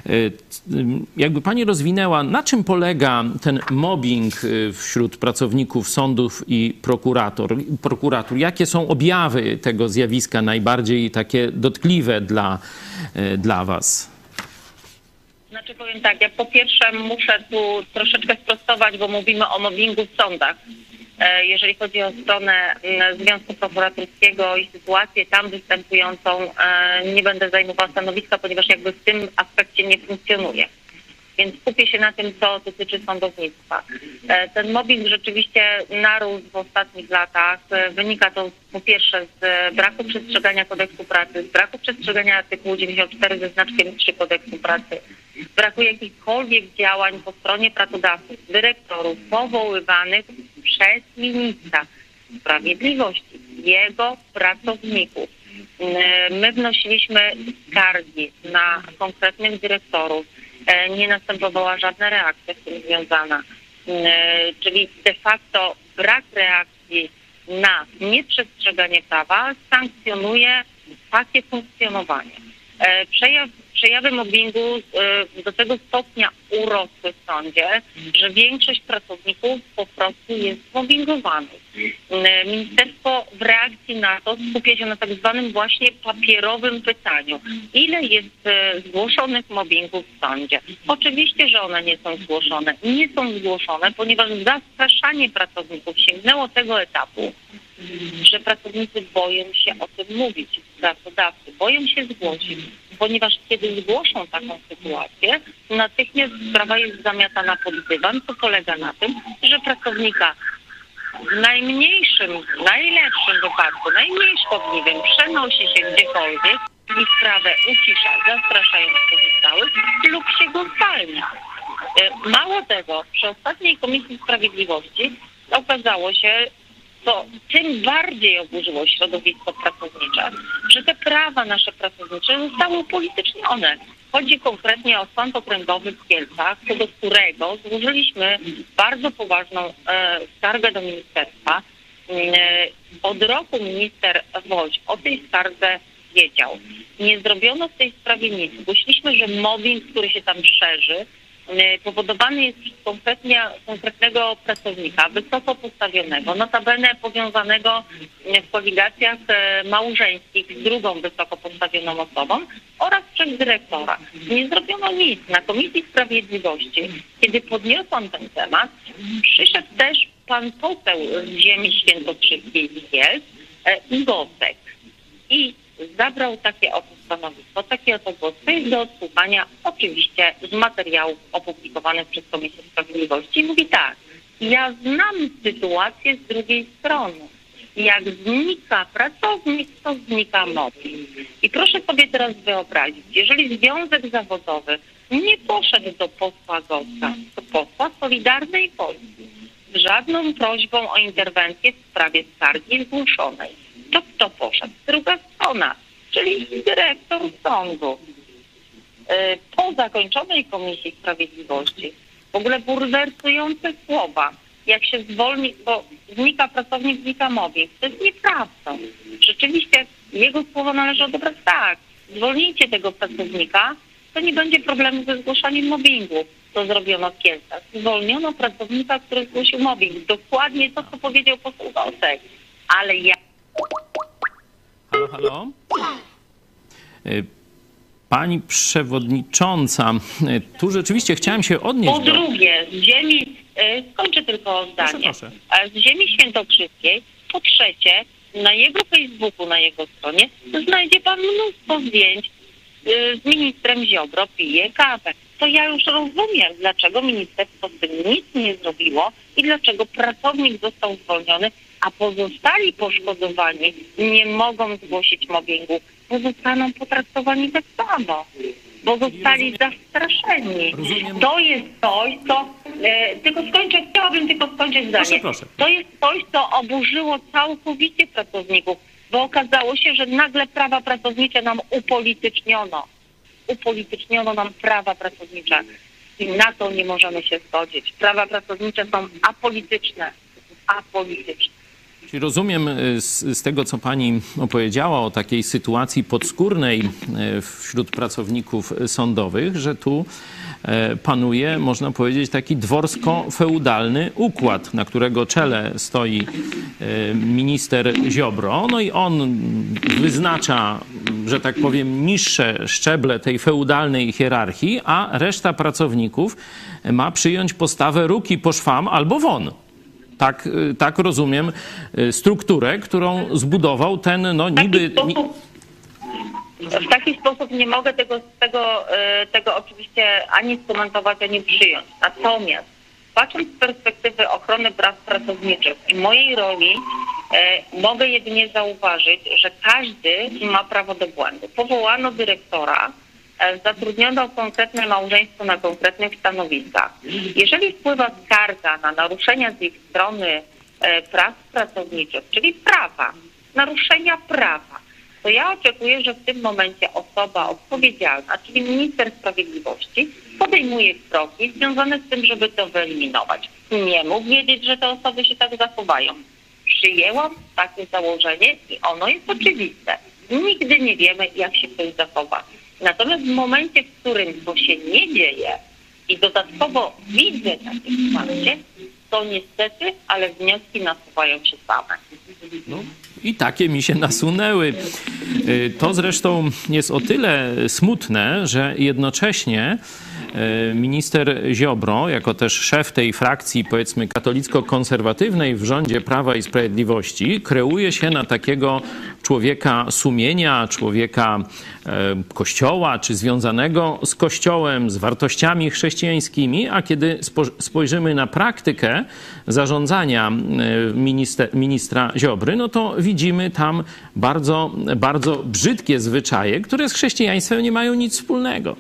jakby pani rozwinęła, na czym polega ten mobbing wśród pracowników sądów i prokuratur? Jakie są objawy tego zjawiska najbardziej takie dotkliwe dla was? Znaczy powiem tak, ja po pierwsze muszę tu troszeczkę sprostować, bo mówimy o mobbingu w sądach. Jeżeli chodzi o stronę Związku Prokuratorskiego i sytuację tam występującą, nie będę zajmowała stanowiska, ponieważ jakby w tym aspekcie nie funkcjonuje. Więc skupię się na tym, co dotyczy sądownictwa. Ten mobbing rzeczywiście narósł w ostatnich latach. Wynika to po pierwsze z braku przestrzegania kodeksu pracy, z braku przestrzegania artykułu 94 ze znaczkiem 3 kodeksu pracy, z braku jakichkolwiek działań po stronie pracodawców, dyrektorów powoływanych przez ministra sprawiedliwości, jego pracowników. My wnosiliśmy skargi na konkretnych dyrektorów. Nie następowała żadna reakcja z tym związana. Czyli de facto brak reakcji na nieprzestrzeganie prawa sankcjonuje takie funkcjonowanie. Przejawy mobbingu do tego stopnia urosły w sądzie, że większość pracowników po prostu jest mobbingowanych. Ministerstwo w reakcji na to skupia się na tak zwanym właśnie papierowym pytaniu. Ile jest zgłoszonych mobbingów w sądzie? Oczywiście, że one nie są zgłoszone. Nie są zgłoszone, ponieważ zastraszanie pracowników sięgnęło tego etapu, że pracownicy boją się o tym mówić, pracodawcy boją się zgłosić, ponieważ kiedy zgłoszą taką sytuację, natychmiast sprawa jest zamiatana pod dywan, co polega na tym, że pracownika w najmniejszym, najlepszym wypadku, najmniej szkodliwym przenosi się gdziekolwiek i sprawę ucisza, zastraszając pozostałych lub się go zwalnia. Mało tego, przy ostatniej Komisji Sprawiedliwości okazało się, to tym bardziej oburzyło środowisko pracownicze, że te prawa nasze pracownicze zostały upolitycznione. Chodzi konkretnie o Sąd Okręgowy w Kielcach, co do którego złożyliśmy bardzo poważną skargę do ministerstwa. Od roku minister Woś o tej skardze wiedział. Nie zrobiono w tej sprawie nic. Zgłosiliśmy, że mobbing, który się tam szerzy, powodowany jest przez konkretnego pracownika, wysoko postawionego, notabene powiązanego w koligacjach małżeńskich z drugą wysoko postawioną osobą oraz przez dyrektora. Nie zrobiono nic. Na Komisji Sprawiedliwości, kiedy podniosłam ten temat, przyszedł też pan poseł z ziemi świętokrzyskiej z Kielc, Gosek, i zabrał takie oto stanowisko, takie oto głos. To jest do odsłuchania oczywiście z materiałów opublikowanych przez Komisję Sprawiedliwości. I mówi tak, ja znam sytuację z drugiej strony. Jak znika pracownik, to znika mobbing. I proszę sobie teraz wyobrazić, jeżeli Związek Zawodowy nie poszedł do posła Goska, do posła Solidarnej Polski z żadną prośbą o interwencję w sprawie skargi zgłoszonej, to kto poszedł? Druga strona, czyli dyrektor sądu. Po zakończonej Komisji Sprawiedliwości w ogóle bulwersujące słowa, jak się zwolni, bo znika pracownik, znika mobbing. To jest nieprawdą. Rzeczywiście jego słowa należy odebrać tak. Zwolnijcie tego pracownika, to nie będzie problemu ze zgłaszaniem mobbingu. To zrobiono w Kielcach. Zwolniono pracownika, który zgłosił mobbing. Dokładnie to, co powiedział poseł Gosek. Ale ja... Halo, halo? Pani przewodnicząca, tu rzeczywiście chciałem się odnieść Po drugie, z ziemi, skończę tylko zdanie, Proszę. z ziemi świętokrzyskiej, po trzecie, na jego Facebooku, na jego stronie znajdzie pan mnóstwo zdjęć z ministrem Ziobro, pije kawę. To ja już rozumiem, dlaczego ministerstwo z tym nic nie zrobiło i dlaczego pracownik został zwolniony, a pozostali poszkodowani nie mogą zgłosić mobbingu, bo zostaną potraktowani tak samo, bo zostali zastraszeni. Rozumiem. To jest coś, co... chciałabym tylko skończyć zdanie. Proszę. To jest coś, co oburzyło całkowicie pracowników, bo okazało się, że nagle prawa pracownicze nam upolityczniono. Upolityczniono nam prawa pracownicze i na to nie możemy się zgodzić. Prawa pracownicze są apolityczne. Apolityczne. Czyli rozumiem z tego, co pani opowiedziała o takiej sytuacji podskórnej wśród pracowników sądowych, że tu panuje, można powiedzieć, taki dworsko-feudalny układ, na którego czele stoi minister Ziobro. No i on wyznacza że tak powiem, niższe szczeble tej feudalnej hierarchii, a reszta pracowników ma przyjąć postawę ruki po szwam albo won. Tak rozumiem strukturę, którą zbudował ten niby... W taki sposób nie mogę tego oczywiście ani skomentować, ani przyjąć. Natomiast patrząc z perspektywy ochrony praw pracowniczych i mojej roli, mogę jedynie zauważyć, że każdy ma prawo do błędu. Powołano dyrektora, zatrudniono konkretne małżeństwo na konkretnych stanowiskach. Jeżeli wpływa skarga na naruszenia z ich strony praw pracowniczych, czyli prawa, naruszenia prawa, to ja oczekuję, że w tym momencie osoba odpowiedzialna, czyli minister sprawiedliwości, podejmuje kroki związane z tym, żeby to wyeliminować. Nie mógł wiedzieć, że te osoby się tak zachowają. Przyjęłam takie założenie i ono jest oczywiste. Nigdy nie wiemy, jak się ktoś zachowa. Natomiast w momencie, w którym to się nie dzieje i dodatkowo widzę takie wsparcie, to niestety, ale wnioski nasuwają się same. I takie mi się nasunęły. To zresztą jest o tyle smutne, że jednocześnie minister Ziobro, jako też szef tej frakcji, powiedzmy, katolicko-konserwatywnej w rządzie Prawa i Sprawiedliwości, kreuje się na takiego człowieka sumienia, człowieka Kościoła, czy związanego z Kościołem, z wartościami chrześcijańskimi, a kiedy spojrzymy na praktykę zarządzania ministra Ziobry, no to widzimy tam bardzo, bardzo brzydkie zwyczaje, które z chrześcijaństwem nie mają nic wspólnego.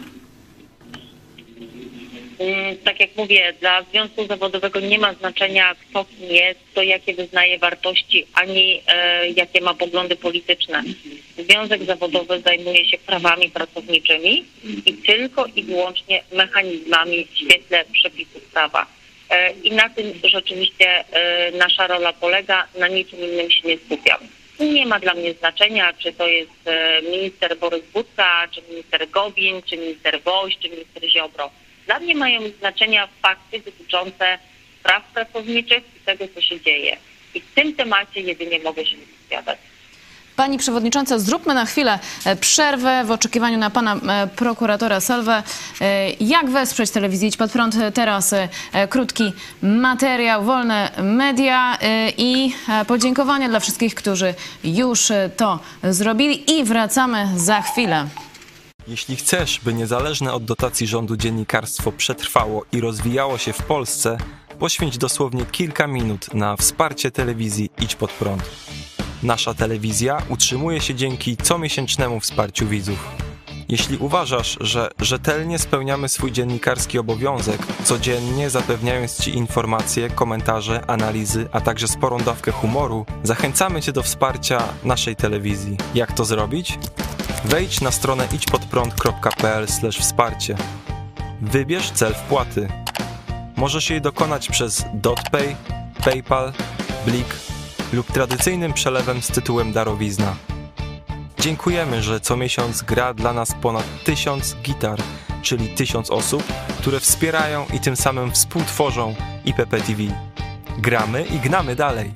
Tak jak mówię, dla związku zawodowego nie ma znaczenia, kto kim jest, kto jakie wyznaje wartości, ani jakie ma poglądy polityczne. Związek zawodowy zajmuje się prawami pracowniczymi i tylko i wyłącznie mechanizmami w świetle przepisów prawa. I na tym rzeczywiście nasza rola polega, na niczym innym się nie skupiam. Nie ma dla mnie znaczenia, czy to jest minister Borys Budka, czy minister Gowin, czy minister Woś, czy minister Ziobro. Dla mnie mają znaczenia fakty dotyczące praw pracowniczych i tego, co się dzieje. I w tym temacie jedynie mogę się wypowiadać. Pani przewodnicząca, zróbmy na chwilę przerwę w oczekiwaniu na pana prokuratora Salwę. Jak wesprzeć telewizję Idź Pod Prąd? Teraz krótki materiał, wolne media i podziękowania dla wszystkich, którzy już to zrobili i wracamy za chwilę. Jeśli chcesz, by niezależne od dotacji rządu dziennikarstwo przetrwało i rozwijało się w Polsce, poświęć dosłownie kilka minut na wsparcie telewizji Idź Pod Prąd. Nasza telewizja utrzymuje się dzięki comiesięcznemu wsparciu widzów. Jeśli uważasz, że rzetelnie spełniamy swój dziennikarski obowiązek, codziennie zapewniając Ci informacje, komentarze, analizy, a także sporą dawkę humoru, zachęcamy Cię do wsparcia naszej telewizji. Jak to zrobić? Wejdź na stronę idźpodprąd.pl/wsparcie. Wybierz cel wpłaty. Możesz jej dokonać przez DotPay, PayPal, Blik lub tradycyjnym przelewem z tytułem darowizna. Dziękujemy, że co miesiąc gra dla nas ponad 1000 gitar, czyli 1000 osób, które wspierają i tym samym współtworzą IPP TV. Gramy i gnamy dalej.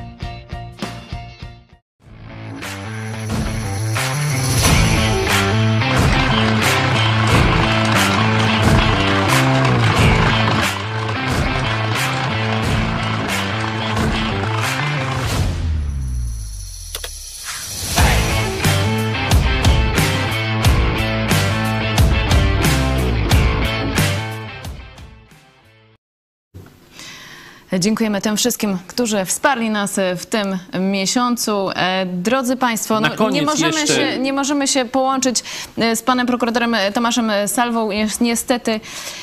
Dziękujemy tym wszystkim, którzy wsparli nas w tym miesiącu. Drodzy Państwo, nie możemy się połączyć z panem prokuratorem Tomaszem Salwą. Niestety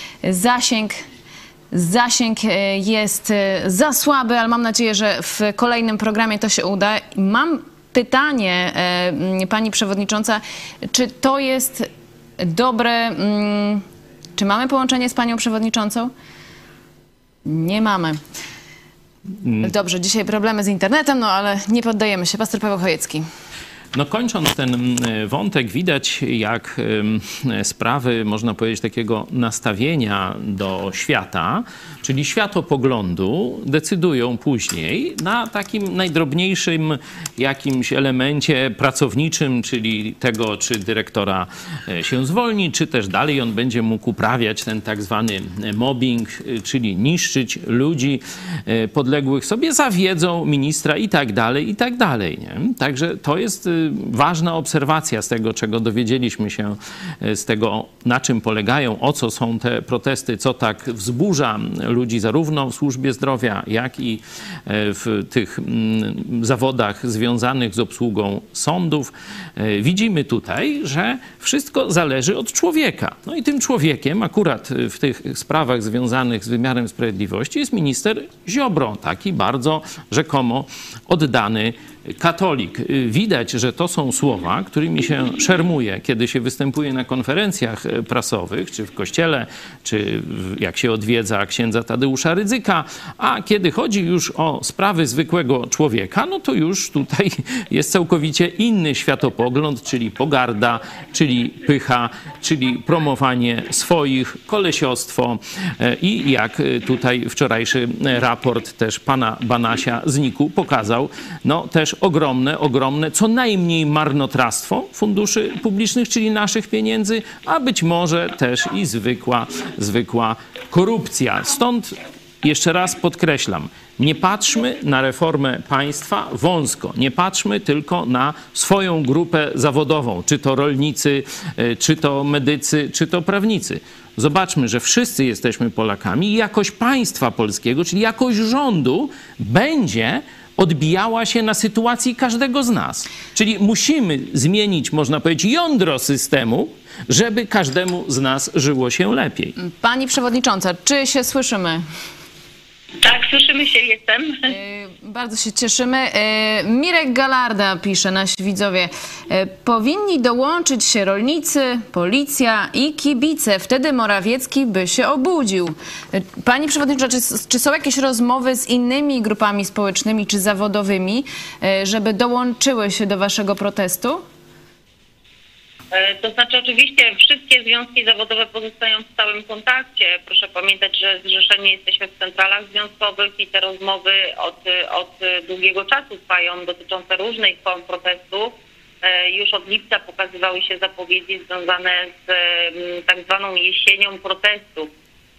zasięg jest za słaby, ale mam nadzieję, że w kolejnym programie to się uda. Mam pytanie, pani przewodnicząca, czy to jest dobre... Czy mamy połączenie z panią przewodniczącą? Nie mamy. Dobrze, dzisiaj problemy z internetem, no ale nie poddajemy się. Pastor Paweł Chojecki. No kończąc ten wątek, widać jak sprawy, można powiedzieć, takiego nastawienia do świata, czyli światopoglądu, decydują później na takim najdrobniejszym jakimś elemencie pracowniczym, czyli tego, czy dyrektora się zwolni, czy też dalej on będzie mógł uprawiać ten tak zwany mobbing, czyli niszczyć ludzi podległych sobie za wiedzą ministra i tak dalej, i tak dalej. Nie? Także to jest ważna obserwacja z tego, czego dowiedzieliśmy się, z tego, na czym polegają, o co są te protesty, co tak wzburza ludzi zarówno w służbie zdrowia, jak i w tych zawodach związanych z obsługą sądów. Widzimy tutaj, że wszystko zależy od człowieka. No i tym człowiekiem akurat w tych sprawach związanych z wymiarem sprawiedliwości jest minister Ziobro, taki bardzo rzekomo oddany katolik. Widać, że to są słowa, którymi się szermuje, kiedy się występuje na konferencjach prasowych, czy w kościele, czy jak się odwiedza księdza Tadeusza Rydzyka, a kiedy chodzi już o sprawy zwykłego człowieka, no to już tutaj jest całkowicie inny światopogląd, czyli pogarda, czyli pycha, czyli promowanie swoich, kolesiostwo i jak tutaj wczorajszy raport też pana Banasia z NIK-u pokazał, no też ogromne, co najmniej marnotrawstwo funduszy publicznych, czyli naszych pieniędzy, a być może też i zwykła korupcja. Stąd jeszcze raz podkreślam, nie patrzmy na reformę państwa wąsko. Nie patrzmy tylko na swoją grupę zawodową, czy to rolnicy, czy to medycy, czy to prawnicy. Zobaczmy, że wszyscy jesteśmy Polakami i jakość państwa polskiego, czyli jakość rządu będzie odbijała się na sytuacji każdego z nas. Czyli musimy zmienić, można powiedzieć, jądro systemu, żeby każdemu z nas żyło się lepiej. Pani przewodnicząca, czy się słyszymy? Tak, słyszymy się, jestem. Bardzo się cieszymy. Mirek Galarda pisze, nasi widzowie. Powinni dołączyć się rolnicy, policja i kibice. Wtedy Morawiecki by się obudził. Pani przewodnicząca, czy są jakieś rozmowy z innymi grupami społecznymi czy zawodowymi, żeby dołączyły się do waszego protestu? To znaczy oczywiście wszystkie związki zawodowe pozostają w stałym kontakcie. Proszę pamiętać, że zrzeszeni jesteśmy w centralach związkowych i te rozmowy od długiego czasu trwają, dotyczące różnych form protestu. Już od lipca pokazywały się zapowiedzi związane z tak zwaną jesienią protestów.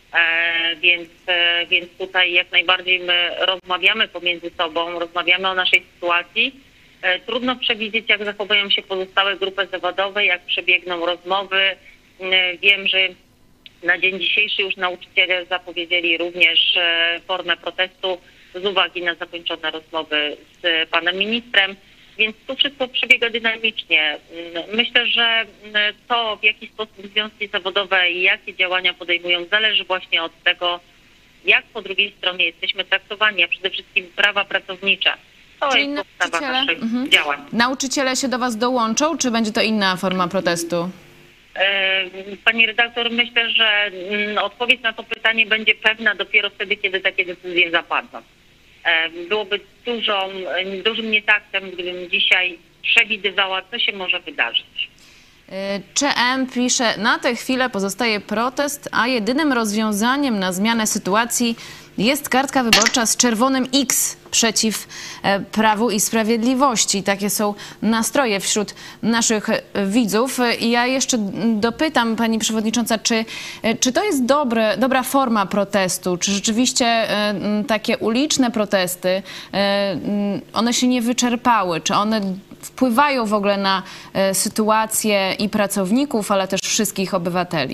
Więc tutaj jak najbardziej my rozmawiamy pomiędzy sobą, rozmawiamy o naszej sytuacji. Trudno przewidzieć, jak zachowują się pozostałe grupy zawodowe, jak przebiegną rozmowy. Wiem, że na dzień dzisiejszy już nauczyciele zapowiedzieli również formę protestu z uwagi na zakończone rozmowy z panem ministrem, więc to wszystko przebiega dynamicznie. Myślę, że to, w jaki sposób związki zawodowe i jakie działania podejmują, zależy właśnie od tego, jak po drugiej stronie jesteśmy traktowani, a przede wszystkim prawa pracownicze. To Czyli jest podstawa naszych działań. Nauczyciele się do was dołączą, czy będzie to inna forma protestu? Pani redaktor, myślę, że odpowiedź na to pytanie będzie pewna dopiero wtedy, kiedy takie decyzje zapadną. Byłoby dużym nietaktem, gdybym dzisiaj przewidywała, co się może wydarzyć. ČM pisze, na tę chwilę pozostaje protest, a jedynym rozwiązaniem na zmianę sytuacji jest kartka wyborcza z czerwonym X przeciw Prawu i Sprawiedliwości. Takie są nastroje wśród naszych widzów. I ja jeszcze dopytam, pani przewodnicząca, czy to jest dobra forma protestu? Czy rzeczywiście takie uliczne protesty, one się nie wyczerpały? Czy one wpływają w ogóle na sytuację i pracowników, ale też wszystkich obywateli?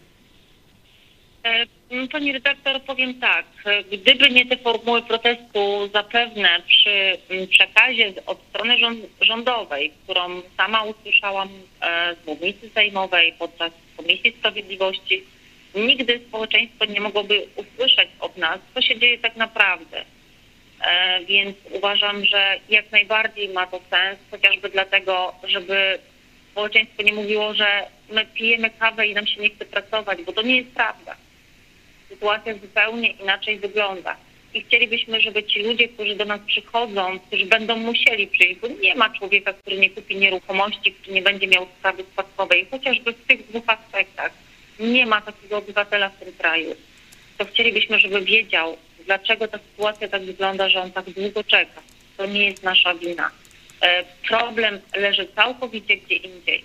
Pani redaktor, powiem tak, gdyby nie te formuły protestu, zapewne przy przekazie od strony rządowej, którą sama usłyszałam z mównicy sejmowej podczas Komisji Sprawiedliwości, nigdy społeczeństwo nie mogłoby usłyszeć od nas, co się dzieje tak naprawdę. Więc uważam, że jak najbardziej ma to sens, chociażby dlatego, żeby społeczeństwo nie mówiło, że my pijemy kawę i nam się nie chce pracować, bo to nie jest prawda. Sytuacja zupełnie inaczej wygląda. i chcielibyśmy, żeby ci ludzie, którzy do nas przychodzą, którzy będą musieli przyjść, bo nie ma człowieka, który nie kupi nieruchomości, który nie będzie miał sprawy spadkowej, chociażby w tych dwóch aspektach. Nie ma takiego obywatela w tym kraju. To chcielibyśmy, żeby wiedział, dlaczego ta sytuacja tak wygląda, że on tak długo czeka. To nie jest nasza wina. Problem leży całkowicie gdzie indziej.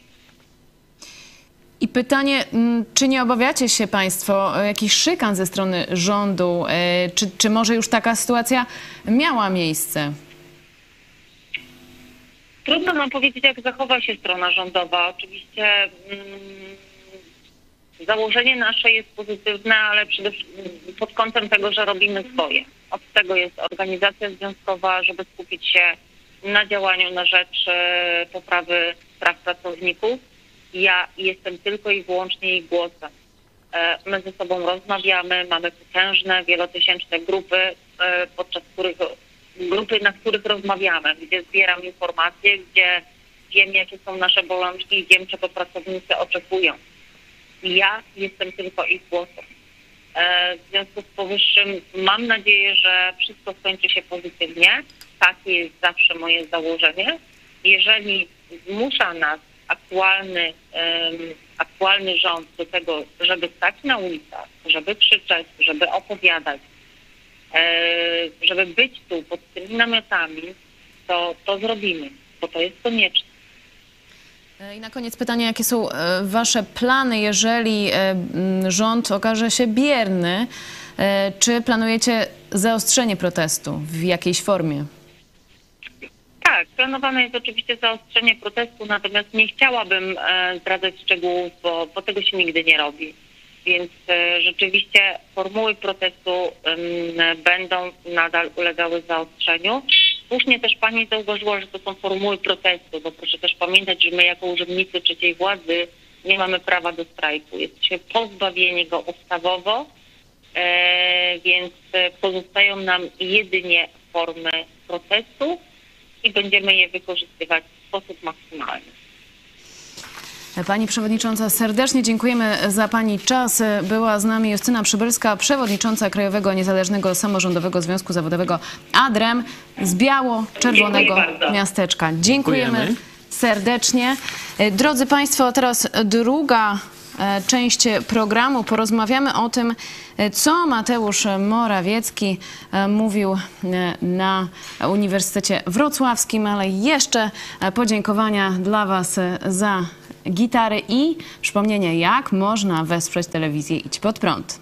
I pytanie, czy nie obawiacie się państwo jakichś szykan ze strony rządu? Czy może już taka sytuacja miała miejsce? Trudno nam powiedzieć, jak zachowa się strona rządowa. Oczywiście założenie nasze jest pozytywne, ale przede wszystkim pod kątem tego, że robimy swoje. Od tego jest organizacja związkowa, żeby skupić się na działaniu na rzecz poprawy praw pracowników. Ja jestem tylko i wyłącznie ich głosem. My ze sobą rozmawiamy, mamy potężne, wielotysięczne grupy, na których rozmawiamy, gdzie zbieram informacje, gdzie wiem, jakie są nasze bolączki i wiem, czego pracownicy oczekują. Ja jestem tylko ich głosem. W związku z powyższym mam nadzieję, że wszystko skończy się pozytywnie. Takie jest zawsze moje założenie. Jeżeli zmusza nas aktualny rząd do tego, żeby stać na ulicach, żeby krzyczeć, żeby opowiadać, żeby być tu pod tymi namiotami, to zrobimy, bo to jest konieczne. I na koniec pytanie, jakie są wasze plany, jeżeli rząd okaże się bierny? Czy planujecie zaostrzenie protestu w jakiejś formie? Tak, planowane jest oczywiście zaostrzenie protestu, natomiast nie chciałabym zdradzać szczegółów, bo tego się nigdy nie robi. Więc rzeczywiście formuły protestu będą nadal ulegały zaostrzeniu. Słusznie też pani zauważyła, że to są formuły protestu, bo proszę też pamiętać, że my jako urzędnicy trzeciej władzy nie mamy prawa do strajku. Jesteśmy pozbawieni go ustawowo, więc pozostają nam jedynie formy protestu i będziemy je wykorzystywać w sposób maksymalny. Pani przewodnicząca, serdecznie dziękujemy za pani czas. Była z nami Justyna Przybylska, przewodnicząca Krajowego Niezależnego Samorządowego Związku Zawodowego ADREM z biało-czerwonego miasteczka. Dziękujemy serdecznie. Drodzy państwo, teraz druga część programu. Porozmawiamy o tym, co Mateusz Morawiecki mówił na Uniwersytecie Wrocławskim, ale jeszcze podziękowania dla was za gitary i przypomnienie, jak można wesprzeć telewizję Idź Pod Prąd.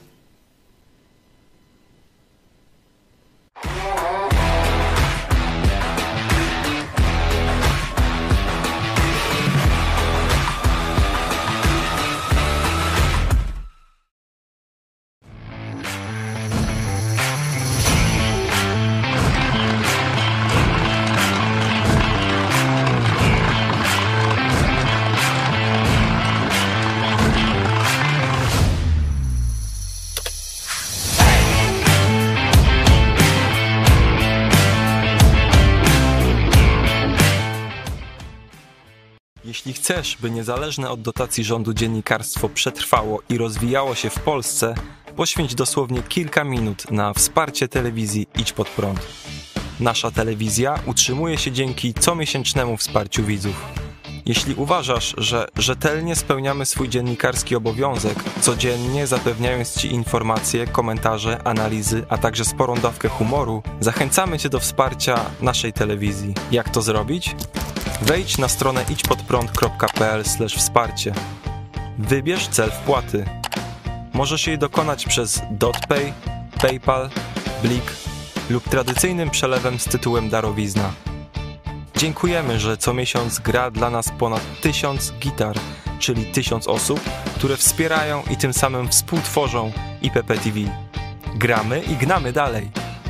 Jeśli chcesz, by niezależne od dotacji rządu dziennikarstwo przetrwało i rozwijało się w Polsce, poświęć dosłownie kilka minut na wsparcie telewizji Idź Pod Prąd. Nasza telewizja utrzymuje się dzięki comiesięcznemu wsparciu widzów. Jeśli uważasz, że rzetelnie spełniamy swój dziennikarski obowiązek, codziennie zapewniając Ci informacje, komentarze, analizy, a także sporą dawkę humoru, zachęcamy Cię do wsparcia naszej telewizji. Jak to zrobić? Wejdź na stronę idźpodprąd.pl/wsparcie. Wybierz cel wpłaty. Możesz jej dokonać przez DotPay, PayPal, Blik lub tradycyjnym przelewem z tytułem darowizna. Dziękujemy, że co miesiąc gra dla nas ponad 1000 gitar, czyli 1000 osób, które wspierają i tym samym współtworzą IPP TV. Gramy i gnamy dalej.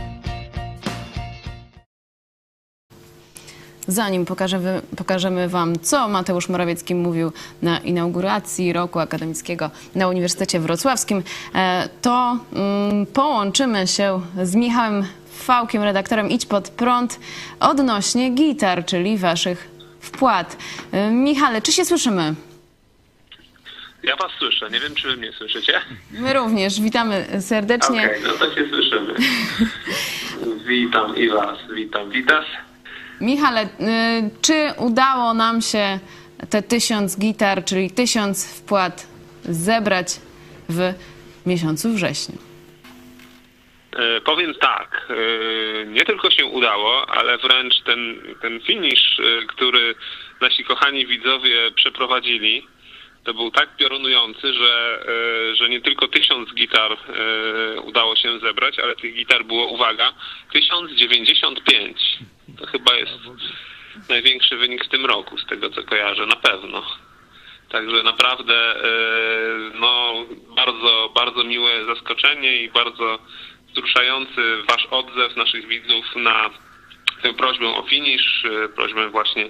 Zanim pokażemy wam, co Mateusz Morawiecki mówił na inauguracji roku akademickiego na Uniwersytecie Wrocławskim, to połączymy się z Michałem Fałkiem, redaktorem Idź Pod Prąd, odnośnie gitar, czyli waszych wpłat. Michale, czy się słyszymy? Ja was słyszę. Nie wiem, czy wy mnie słyszycie. My również. Witamy serdecznie. Okej, no to się słyszymy. Dziękujemy. Witam i was. Witam. Witasz? Michale, czy udało nam się te 1000 gitar, czyli 1000 wpłat zebrać w miesiącu wrześniu? Powiem tak, nie tylko się udało, ale wręcz ten finisz, który nasi kochani widzowie przeprowadzili, to był tak piorunujący, że nie tylko 1000 gitar udało się zebrać, ale tych gitar było, uwaga, 1095. To chyba jest największy wynik w tym roku, z tego co kojarzę, na pewno. Także naprawdę no, bardzo, bardzo miłe zaskoczenie i bardzo wzruszający wasz odzew naszych widzów na tę prośbę o finisz, prośbę właśnie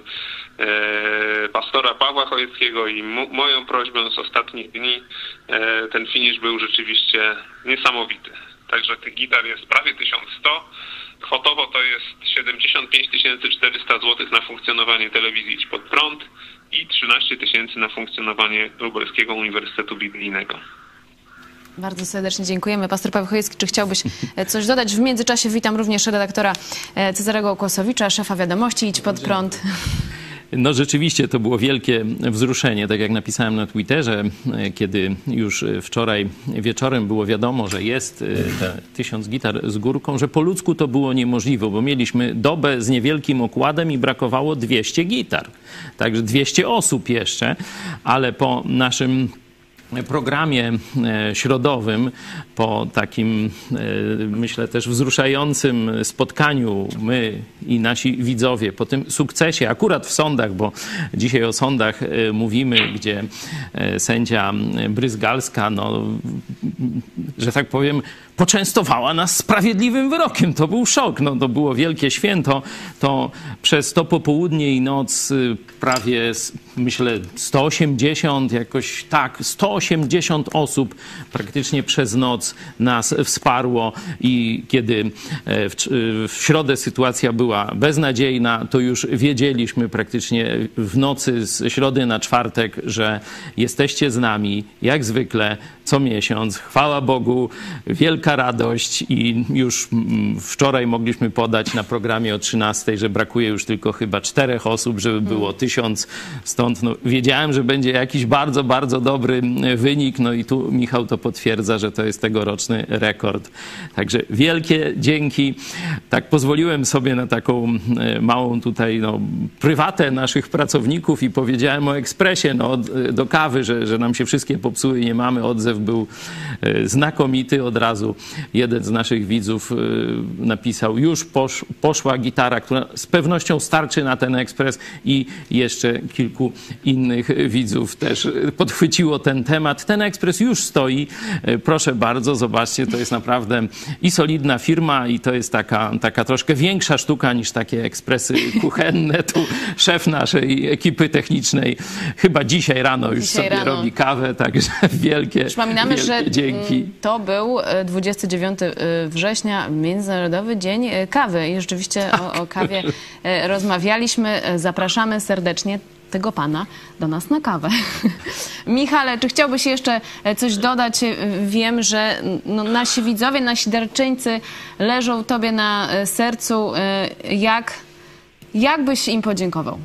pastora Pawła Chojeckiego i moją prośbę z ostatnich dni. Ten finisz był rzeczywiście niesamowity. Także tych gitar jest prawie 1100. Kwotowo to jest 75 400 zł na funkcjonowanie telewizji Idź Pod Prąd i 13 000 na funkcjonowanie Lubelskiego Uniwersytetu Biblijnego. Bardzo serdecznie dziękujemy. Pastor Paweł Chojecki, czy chciałbyś coś dodać? W międzyczasie witam również redaktora Cezarego Okłosowicza, szefa wiadomości Idź Pod Prąd. No rzeczywiście to było wielkie wzruszenie, tak jak napisałem na Twitterze, kiedy już wczoraj wieczorem było wiadomo, że jest te 1000 gitar z górką, że po ludzku to było niemożliwe, bo mieliśmy dobę z niewielkim okładem i brakowało 200 gitar. Także 200 osób jeszcze, ale po naszym programie środowym, po takim, myślę, też wzruszającym spotkaniu my i nasi widzowie, po tym sukcesie, akurat w sądach, bo dzisiaj o sądach mówimy, gdzie sędzia Bryzgalska, no, że tak powiem, poczęstowała nas sprawiedliwym wyrokiem. To był szok. No, to było wielkie święto. To przez to popołudnie i noc prawie, myślę, 180, jakoś tak, 180 osób praktycznie przez noc nas wsparło i kiedy w środę sytuacja była beznadziejna, to już wiedzieliśmy praktycznie w nocy z środy na czwartek, że jesteście z nami, jak zwykle, co miesiąc. Chwała Bogu, wielka radość i już wczoraj mogliśmy podać na programie o 13, że brakuje już tylko chyba 4 osób, żeby było 1000. Stąd no, wiedziałem, że będzie jakiś bardzo, bardzo dobry wynik. No i tu Michał to potwierdza, że to jest tegoroczny rekord. Także wielkie dzięki. Tak pozwoliłem sobie na taką małą tutaj no, prywatę naszych pracowników i powiedziałem o ekspresie no, do kawy, że nam się wszystkie popsuły i nie mamy. Odzew był znakomity. Od razu jeden z naszych widzów napisał, już poszła gitara, która z pewnością starczy na ten ekspres i jeszcze kilku innych widzów też podchwyciło ten temat. Ten ekspres już stoi. Proszę bardzo, zobaczcie, to jest naprawdę i solidna firma i to jest taka troszkę większa sztuka niż takie ekspresy kuchenne. Tu szef naszej ekipy technicznej chyba dzisiaj rano już sobie robi kawę, także wielkie Przypominamy, że dzięki. To był 29 września, Międzynarodowy Dzień Kawy i rzeczywiście o kawie rozmawialiśmy. Zapraszamy serdecznie tego pana do nas na kawę. Michale, czy chciałbyś jeszcze coś dodać? Wiem, że no, nasi widzowie, nasi darczyńcy leżą tobie na sercu. Jak byś im podziękował?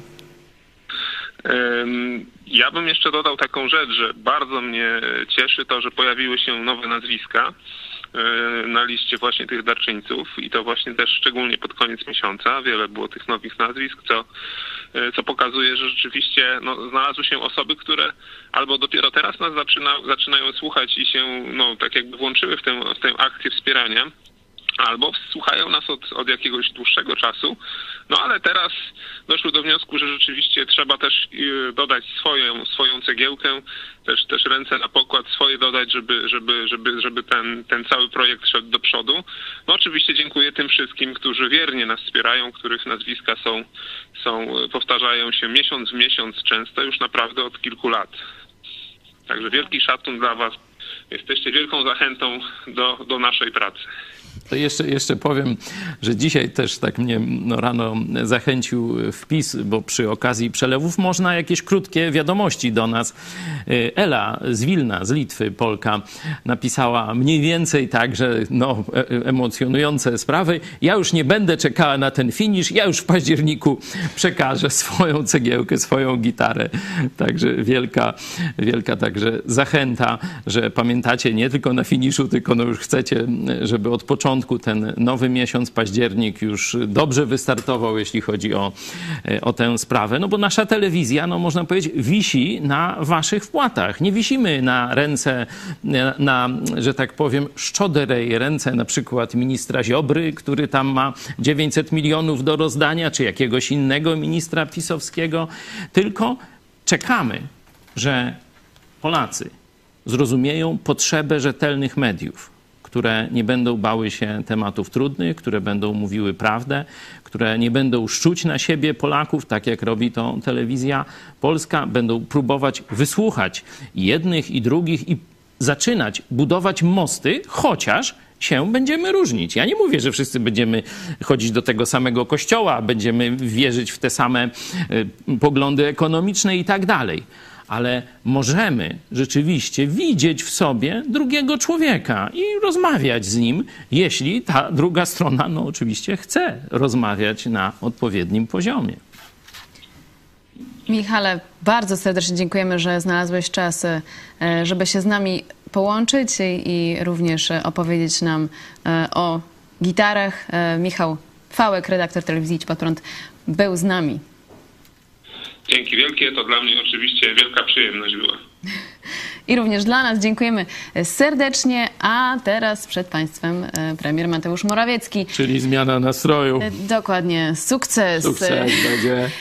Ja bym jeszcze dodał taką rzecz, że bardzo mnie cieszy to, że pojawiły się nowe nazwiska na liście właśnie tych darczyńców i to właśnie też szczególnie pod koniec miesiąca. Wiele było tych nowych nazwisk, co pokazuje, że rzeczywiście no, znalazły się osoby, które albo dopiero teraz nas zaczynają słuchać i się no, tak jakby włączyły w tę akcję wspierania, albo słuchają nas od jakiegoś dłuższego czasu, no ale teraz doszły do wniosku, że rzeczywiście trzeba też dodać swoją cegiełkę, też ręce na pokład swoje dodać, żeby ten cały projekt szedł do przodu. No oczywiście dziękuję tym wszystkim, którzy wiernie nas wspierają, których nazwiska powtarzają się miesiąc w miesiąc często już naprawdę od kilku lat. Także wielki szacun dla was. Jesteście wielką zachętą do naszej pracy. To jeszcze powiem, że dzisiaj też tak mnie rano zachęcił wpis, bo przy okazji przelewów można jakieś krótkie wiadomości do nas. Ela z Wilna, z Litwy, Polka, napisała mniej więcej tak, że emocjonujące sprawy. Ja już nie będę czekała na ten finisz, ja już w październiku przekażę swoją cegiełkę, swoją gitarę. Także wielka także zachęta, że pamiętacie nie tylko na finiszu, tylko już chcecie, żeby od początku ten nowy miesiąc, październik, już dobrze wystartował, jeśli chodzi o tę sprawę. No bo nasza telewizja, można powiedzieć, wisi na waszych wpłatach. Nie wisimy na ręce, że tak powiem, szczodrej ręce na przykład ministra Ziobry, który tam ma 900 milionów do rozdania, czy jakiegoś innego ministra pisowskiego, tylko czekamy, że Polacy zrozumieją potrzebę rzetelnych mediów, które nie będą bały się tematów trudnych, które będą mówiły prawdę, które nie będą szczuć na siebie Polaków, tak jak robi to telewizja polska, będą próbować wysłuchać jednych i drugich i zaczynać budować mosty, chociaż się będziemy różnić. Ja nie mówię, że wszyscy będziemy chodzić do tego samego kościoła, będziemy wierzyć w te same poglądy ekonomiczne i tak dalej. Ale możemy rzeczywiście widzieć w sobie drugiego człowieka i rozmawiać z nim, jeśli ta druga strona, oczywiście chce rozmawiać na odpowiednim poziomie. Michale, bardzo serdecznie dziękujemy, że znalazłeś czas, żeby się z nami połączyć i również opowiedzieć nam o gitarach. Michał Fałek, redaktor telewizji Idź Pod Prąd, był z nami. Dzięki wielkie, to dla mnie oczywiście wielka przyjemność była. I również dla nas dziękujemy serdecznie, a teraz przed Państwem premier Mateusz Morawiecki. Czyli zmiana nastroju. Dokładnie, sukces. Sukces będzie.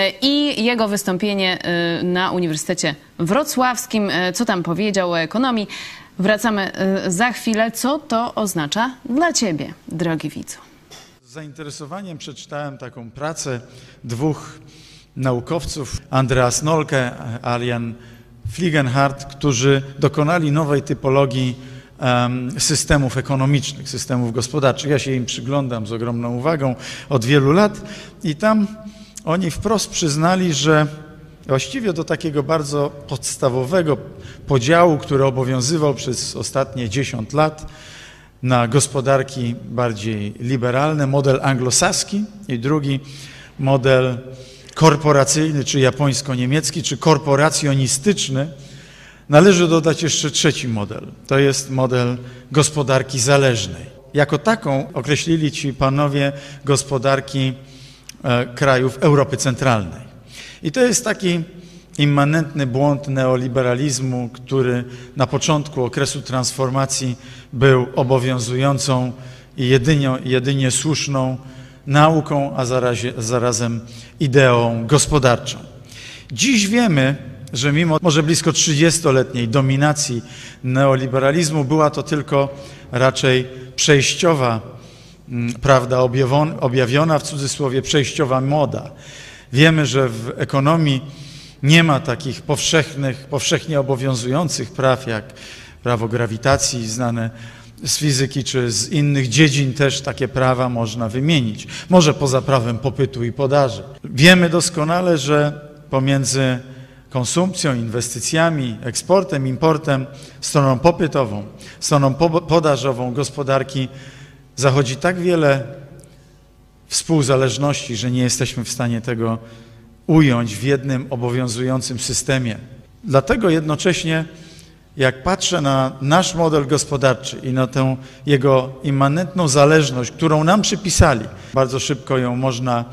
I jego wystąpienie na Uniwersytecie Wrocławskim, co tam powiedział o ekonomii. Wracamy za chwilę. Co to oznacza dla Ciebie, drogi widzu? Z zainteresowaniem przeczytałem taką pracę dwóch naukowców, Andreas Nolke, Arjan Fliegenhardt, którzy dokonali nowej typologii systemów ekonomicznych, systemów gospodarczych. Ja się im przyglądam z ogromną uwagą od wielu lat i tam oni wprost przyznali, że właściwie do takiego bardzo podstawowego podziału, który obowiązywał przez ostatnie 10 lat na gospodarki bardziej liberalne, model anglosaski i drugi model korporacyjny, czy japońsko-niemiecki, czy korporacjonistyczny, należy dodać jeszcze trzeci model. To jest model gospodarki zależnej. Jako taką określili ci panowie gospodarki krajów Europy Centralnej. I to jest taki immanentny błąd neoliberalizmu, który na początku okresu transformacji był obowiązującą i jedynie słuszną nauką, a zarazem ideą gospodarczą. Dziś wiemy, że mimo może blisko 30-letniej dominacji neoliberalizmu była to tylko raczej przejściowa prawda, objawiona w cudzysłowie przejściowa moda. Wiemy, że w ekonomii nie ma takich powszechnie obowiązujących praw jak prawo grawitacji znane z fizyki czy z innych dziedzin też takie prawa można wymienić. Może poza prawem popytu i podaży. Wiemy doskonale, że pomiędzy konsumpcją, inwestycjami, eksportem, importem, stroną popytową, stroną podażową gospodarki zachodzi tak wiele współzależności, że nie jesteśmy w stanie tego ująć w jednym obowiązującym systemie. Dlatego jednocześnie, jak patrzę na nasz model gospodarczy i na tę jego immanentną zależność, którą nam przypisali, bardzo szybko ją można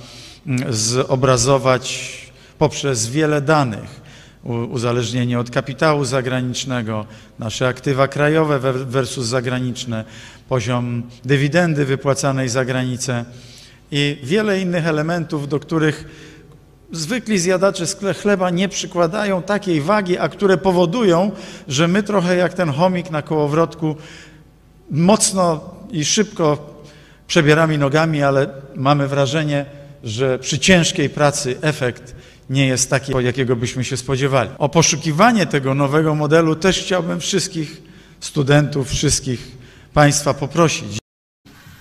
zobrazować poprzez wiele danych. Uzależnienie od kapitału zagranicznego, nasze aktywa krajowe versus zagraniczne, poziom dywidendy wypłacanej za granicę i wiele innych elementów, do których zwykli zjadacze chleba nie przykładają takiej wagi, a które powodują, że my trochę jak ten chomik na kołowrotku mocno i szybko przebieramy nogami, ale mamy wrażenie, że przy ciężkiej pracy efekt nie jest taki, jakiego byśmy się spodziewali. O poszukiwanie tego nowego modelu też chciałbym wszystkich studentów, wszystkich Państwa poprosić.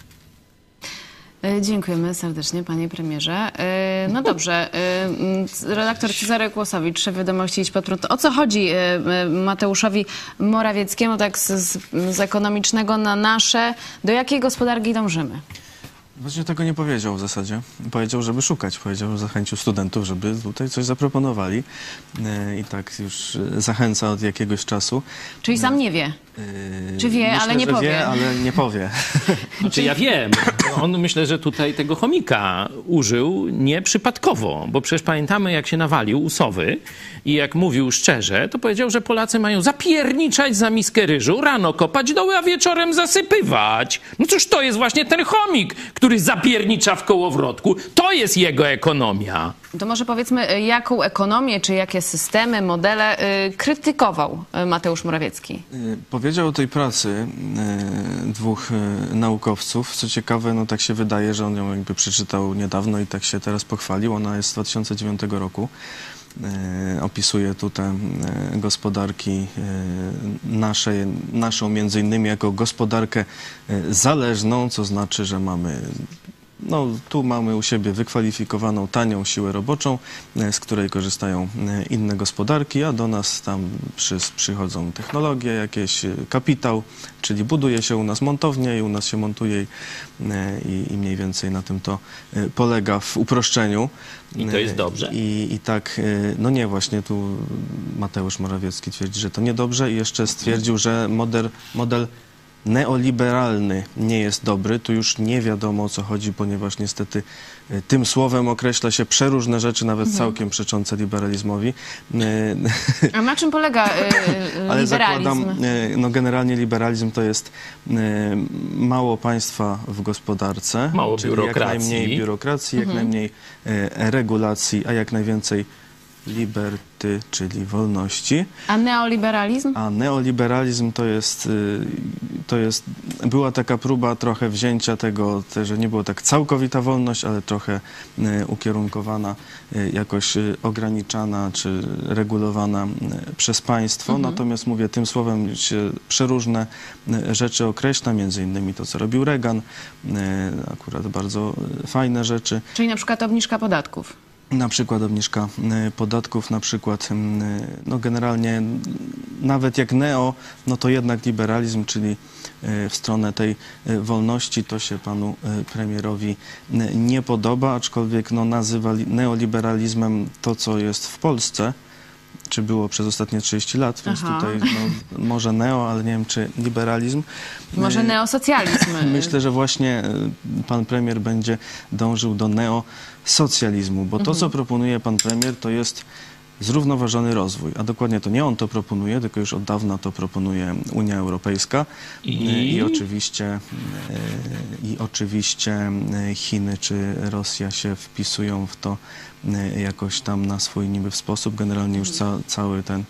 Dziękujemy serdecznie, panie premierze. No dobrze, redaktor Cezary Kłosowicz, szef Wiadomości Idź Pod Prąd. O co chodzi Mateuszowi Morawieckiemu tak z ekonomicznego na nasze? Do jakiej gospodarki dążymy? Właśnie tego nie powiedział w zasadzie. Powiedział, żeby szukać. Powiedział, że zachęcił studentów, żeby tutaj coś zaproponowali. I tak już zachęca od jakiegoś czasu. Czyli sam nie wie? Czy wie, Myślę, ale nie że powie? Wie, ale nie powie. Znaczy ja wiem, on myślę, że tutaj tego chomika użył nieprzypadkowo, bo przecież pamiętamy, jak się nawalił u Sowy i jak mówił szczerze, to powiedział, że Polacy mają zapierniczać za miskę ryżu, rano kopać doły, a wieczorem zasypywać. No cóż, to jest właśnie ten chomik, który zapiernicza w kołowrotku. To jest jego ekonomia. To może powiedzmy, jaką ekonomię, czy jakie systemy, modele krytykował Mateusz Morawiecki? Powiedział o tej pracy dwóch naukowców. Co ciekawe, no tak się wydaje, że on ją jakby przeczytał niedawno i tak się teraz pochwalił. Ona jest z 2009 roku. Opisuje tutaj gospodarki naszą między innymi jako gospodarkę zależną, co znaczy, że mamy... No, tu mamy u siebie wykwalifikowaną, tanią siłę roboczą, z której korzystają inne gospodarki, a do nas tam przychodzą technologie, jakieś kapitał, czyli buduje się u nas montownia i u nas się montuje i mniej więcej na tym to polega w uproszczeniu. I to jest dobrze? I tak, no nie, właśnie tu Mateusz Morawiecki twierdzi, że to niedobrze i jeszcze stwierdził, że model neoliberalny nie jest dobry. Tu już nie wiadomo, o co chodzi, ponieważ niestety tym słowem określa się przeróżne rzeczy, nawet całkiem przeczące liberalizmowi. A na czym polega Ale liberalizm? zakładam, no generalnie liberalizm to jest mało państwa w gospodarce, Mało czyli biurokracji. jak najmniej biurokracji, jak najmniej regulacji, a jak najwięcej liberty, czyli wolności. A neoliberalizm? A neoliberalizm to jest, była taka próba trochę wzięcia tego, że nie było tak całkowita wolność, ale trochę ukierunkowana, jakoś ograniczana czy regulowana przez państwo. Natomiast mówię, tym słowem się przeróżne rzeczy określa, między innymi to, co robił Reagan, akurat bardzo fajne rzeczy. Czyli na przykład obniżka podatków. Na przykład obniżka podatków, na przykład, no generalnie nawet jak neo, no to jednak liberalizm, czyli w stronę tej wolności, to się panu premierowi nie podoba, aczkolwiek no, nazywa neoliberalizmem to, co jest w Polsce, czy było przez ostatnie 30 lat, więc tutaj no, może neo, ale nie wiem, czy liberalizm. Może neosocjalizm. Myślę, że właśnie pan premier będzie dążył do neosocjalizmu, bo to, co proponuje pan premier, to jest zrównoważony rozwój, a dokładnie to nie on to proponuje, tylko już od dawna to proponuje Unia Europejska i oczywiście Chiny czy Rosja się wpisują w to jakoś tam na swój niby sposób. Generalnie już cały ten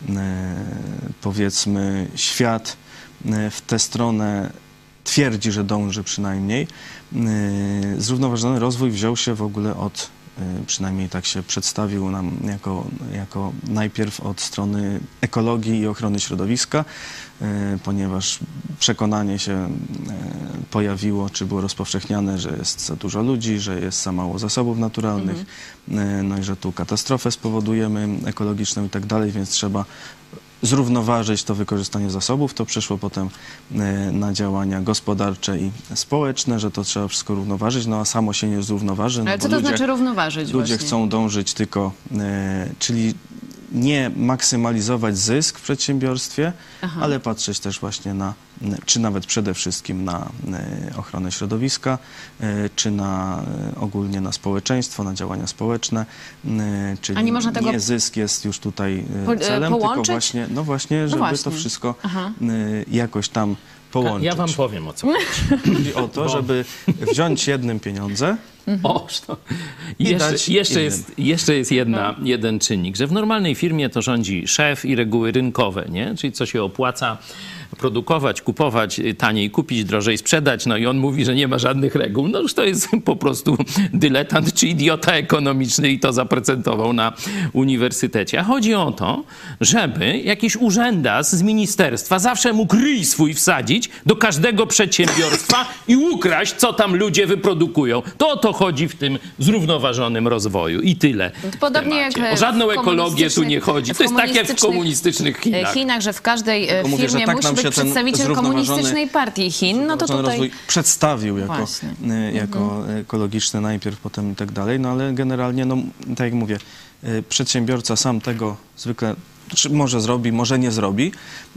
powiedzmy świat w tę stronę twierdzi, że dąży przynajmniej. Zrównoważony rozwój wziął się w ogóle od, przynajmniej tak się przedstawił nam jako najpierw od strony ekologii i ochrony środowiska, ponieważ przekonanie się pojawiło, czy było rozpowszechniane, że jest za dużo ludzi, że jest za mało zasobów naturalnych, no i że tu katastrofę spowodujemy ekologiczną i tak dalej, więc trzeba zrównoważyć to wykorzystanie zasobów. To przeszło potem na działania gospodarcze i społeczne, że to trzeba wszystko równoważyć, no a samo się nie zrównoważy. Ale co to znaczy równoważyć? Ludzie właśnie? chcą dążyć tylko, czyli nie maksymalizować zysk w przedsiębiorstwie, ale patrzeć też właśnie na, czy nawet przede wszystkim na ochronę środowiska, czy na ogólnie na społeczeństwo, na działania społeczne, czyli a nie można tego zysk jest już tutaj celem, połączyć? tylko właśnie, no właśnie, żeby to wszystko jakoś tam połączyć. Ja wam powiem, o co chodzi. Chodzi o to, żeby wziąć jednym pieniądze, Jeszcze jest jeden czynnik, że w normalnej firmie to rządzi szef i reguły rynkowe, nie? Czyli co się opłaca produkować, kupować taniej, kupić drożej, sprzedać. No i on mówi, że nie ma żadnych reguł. No już to jest po prostu dyletant czy idiota ekonomiczny i to zaprezentował na uniwersytecie. A chodzi o to, żeby jakiś urzędas z ministerstwa zawsze mógł ryj swój wsadzić do każdego przedsiębiorstwa i ukraść, co tam ludzie wyprodukują. To o to chodzi w tym zrównoważonym rozwoju i tyle. Podobnie jak o żadną ekologię tu nie chodzi. To jest tak jak w komunistycznych Chinach. Że w każdej mówię, firmie tak musi nam być się ten przedstawiciel komunistycznej partii Chin. No to tutaj rozwój przedstawił jako, Właśnie. jako ekologiczny najpierw, potem i tak dalej. No ale generalnie, no tak jak mówię, przedsiębiorca sam tego zwykle może zrobi, może nie zrobi.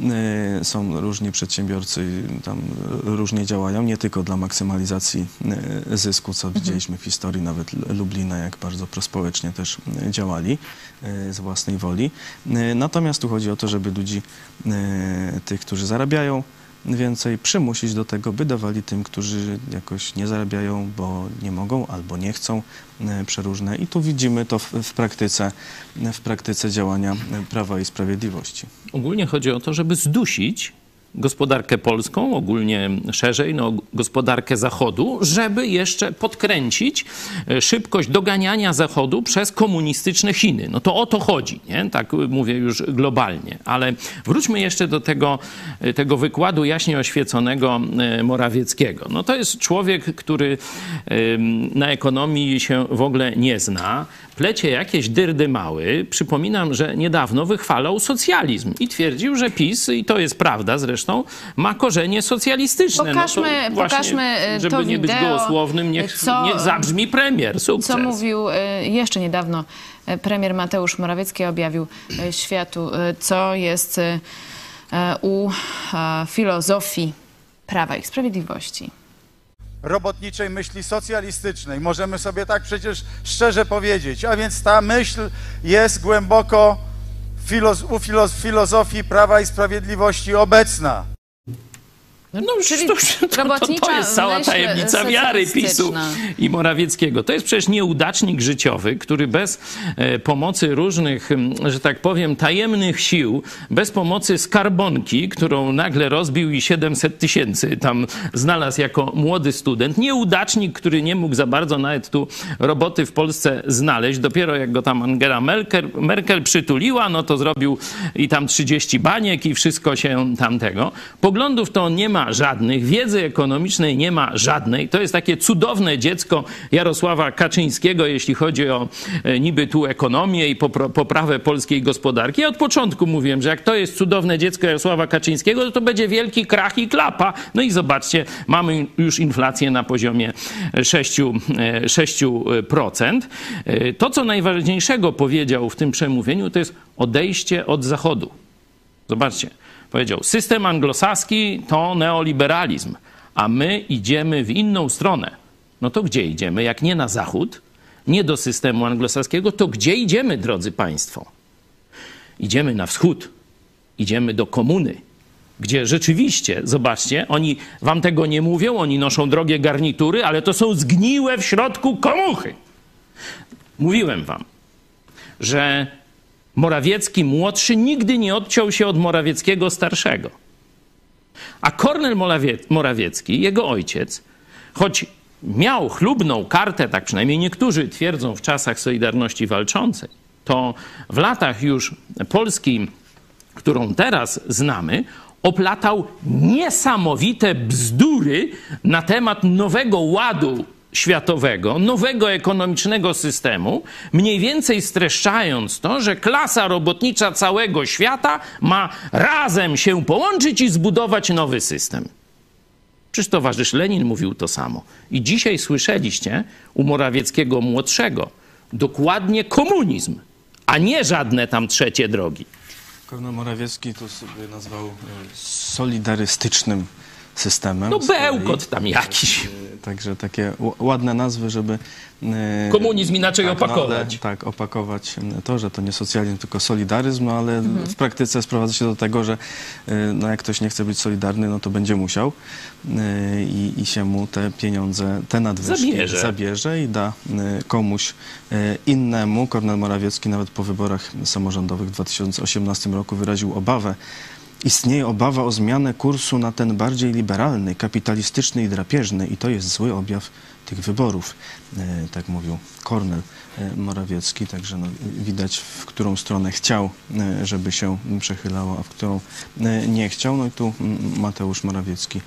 Są różni przedsiębiorcy, tam różnie działają, nie tylko dla maksymalizacji zysku, co widzieliśmy w historii nawet Lublina, jak bardzo prospołecznie też działali z własnej woli. Natomiast tu chodzi o to, żeby ludzi, tych, którzy zarabiają więcej, przymusić do tego, by dawali tym, którzy jakoś nie zarabiają, bo nie mogą albo nie chcą, przeróżne. I tu widzimy to w praktyce działania Prawa i Sprawiedliwości. Ogólnie chodzi o to, żeby zdusić gospodarkę polską, ogólnie szerzej, no, gospodarkę Zachodu, żeby jeszcze podkręcić szybkość doganiania Zachodu przez komunistyczne Chiny. No to o to chodzi, nie? Tak mówię już globalnie. Ale wróćmy jeszcze do tego wykładu jaśnie oświeconego Morawieckiego. No to jest człowiek, który na ekonomii się w ogóle nie zna, plecie jakieś dyrdymały. Przypominam, że niedawno wychwalał socjalizm i twierdził, że PiS, i to jest prawda zresztą, ma korzenie socjalistyczne. Pokażmy żeby to nie być wideo, gołosłownym, niech zabrzmi premier. Sukces. Co mówił jeszcze niedawno premier Mateusz Morawiecki, objawił światu, co jest u filozofii Prawa i Sprawiedliwości. Robotniczej myśli socjalistycznej. Możemy sobie tak przecież szczerze powiedzieć. A więc ta myśl jest głęboko w filozofii Prawa i Sprawiedliwości obecna. No już to jest cała tajemnica wiary PiS-u i Morawieckiego. To jest przecież nieudacznik życiowy, który bez pomocy różnych, że tak powiem, tajemnych sił, bez pomocy skarbonki, którą nagle rozbił i 700 000 tam znalazł jako młody student. Nieudacznik, który nie mógł za bardzo nawet tu roboty w Polsce znaleźć. Dopiero jak go tam Angela Merkel przytuliła, no to zrobił i tam 30 baniek i wszystko się tamtego. Poglądów to on nie ma żadnych, wiedzy ekonomicznej nie ma żadnej. To jest takie cudowne dziecko Jarosława Kaczyńskiego, jeśli chodzi o niby tu ekonomię i poprawę polskiej gospodarki. Ja od początku mówiłem, że jak to jest cudowne dziecko Jarosława Kaczyńskiego, to będzie wielki krach i klapa. No i zobaczcie, mamy już inflację na poziomie 6%. To, co najważniejszego powiedział w tym przemówieniu, to jest odejście od Zachodu. Zobaczcie. Powiedział, system anglosaski to neoliberalizm, a my idziemy w inną stronę. No to gdzie idziemy? Jak nie na zachód, nie do systemu anglosaskiego, to gdzie idziemy, drodzy państwo? Idziemy na wschód, idziemy do komuny, gdzie rzeczywiście, zobaczcie, oni wam tego nie mówią, oni noszą drogie garnitury, ale to są zgniłe w środku komuchy. Mówiłem wam, że Morawiecki młodszy nigdy nie odciął się od Morawieckiego starszego. A Kornel Morawiecki, jego ojciec, choć miał chlubną kartę, tak przynajmniej niektórzy twierdzą w czasach Solidarności Walczącej, to w latach już Polski, którą teraz znamy, oplatał niesamowite bzdury na temat nowego ładu światowego, nowego ekonomicznego systemu, mniej więcej streszczając to, że klasa robotnicza całego świata ma razem się połączyć i zbudować nowy system. Przecież towarzysz Lenin mówił to samo. I dzisiaj słyszeliście u Morawieckiego młodszego dokładnie komunizm, a nie żadne tam trzecie drogi. Kornel Morawiecki to sobie nazwał solidarystycznym systemem. No bełkot tam jakiś. Także takie ładne nazwy, żeby komunizm inaczej opakować. Tak, opakować to, że to nie socjalizm, tylko solidaryzm, no ale w praktyce sprowadza się do tego, że no jak ktoś nie chce być solidarny, no to będzie musiał i się mu te pieniądze, te nadwyżki zabierze i da komuś innemu. Kornel Morawiecki nawet po wyborach samorządowych w 2018 roku wyraził obawę istnieje obawa o zmianę kursu na ten bardziej liberalny, kapitalistyczny i drapieżny i to jest zły objaw tych wyborów. Tak mówił Kornel Morawiecki, także no, widać, w którą stronę chciał, żeby się przechylało, a w którą nie chciał. No i tu Mateusz Morawiecki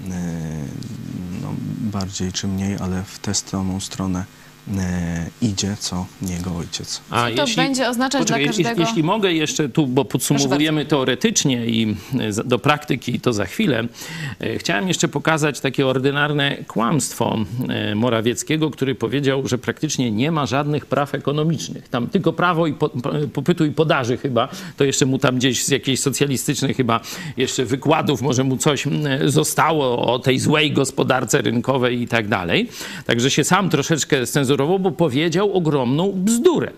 no, bardziej czy mniej, ale w tę samą stronę idzie, co jego ojciec. A to będzie oznaczać dla każdego... Jeśli mogę jeszcze tu, bo podsumowujemy teoretycznie i do praktyki to za chwilę, chciałem jeszcze pokazać takie ordynarne kłamstwo Morawieckiego, który powiedział, że praktycznie nie ma żadnych praw ekonomicznych. Tam tylko prawo i popytu i podaży chyba, to jeszcze mu tam gdzieś z jakiejś socjalistycznej chyba jeszcze wykładów może mu coś zostało o tej złej gospodarce rynkowej i tak dalej. Także się sam troszeczkę cenzurował, bo powiedział ogromną bzdurę.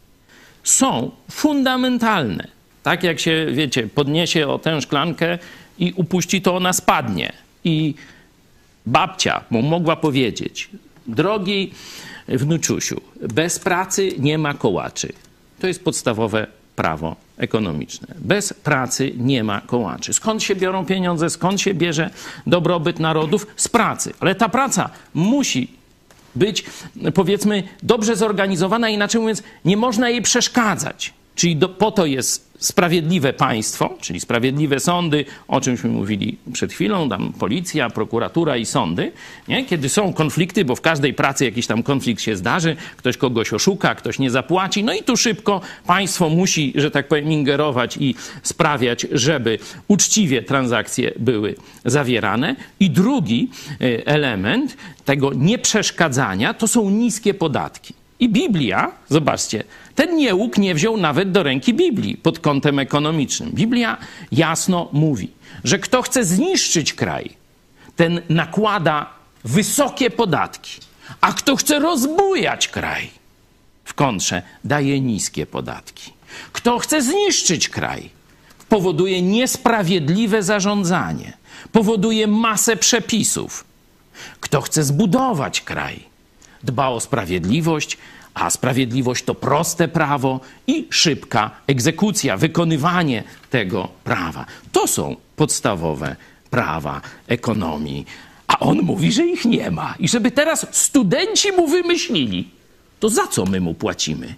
Są fundamentalne. Tak jak się, wiecie, podniesie o tę szklankę i upuści, to ona spadnie. I babcia mu mogła powiedzieć: drogi wnuczusiu, bez pracy nie ma kołaczy. To jest podstawowe prawo ekonomiczne. Bez pracy nie ma kołaczy. Skąd się biorą pieniądze? Skąd się bierze dobrobyt narodów? Z pracy. Ale ta praca musi być, powiedzmy, dobrze zorganizowana, inaczej mówiąc, nie można jej przeszkadzać. Czyli po to jest sprawiedliwe państwo, czyli sprawiedliwe sądy, o czymśmy mówili przed chwilą, tam policja, prokuratura i sądy, nie? Kiedy są konflikty, bo w każdej pracy jakiś tam konflikt się zdarzy, ktoś kogoś oszuka, ktoś nie zapłaci, no i tu szybko państwo musi, że tak powiem, ingerować i sprawiać, żeby uczciwie transakcje były zawierane. I drugi element tego nieprzeszkadzania to są niskie podatki. I Biblia, zobaczcie, ten niełuk nie wziął nawet do ręki Biblii pod kątem ekonomicznym. Biblia jasno mówi, że kto chce zniszczyć kraj, ten nakłada wysokie podatki, a kto chce rozbujać kraj, w kontrze daje niskie podatki. Kto chce zniszczyć kraj, powoduje niesprawiedliwe zarządzanie, powoduje masę przepisów. Kto chce zbudować kraj, dba o sprawiedliwość, a sprawiedliwość to proste prawo i szybka egzekucja, wykonywanie tego prawa. To są podstawowe prawa ekonomii. A on mówi, że ich nie ma. I żeby teraz studenci mu wymyślili, to za co my mu płacimy?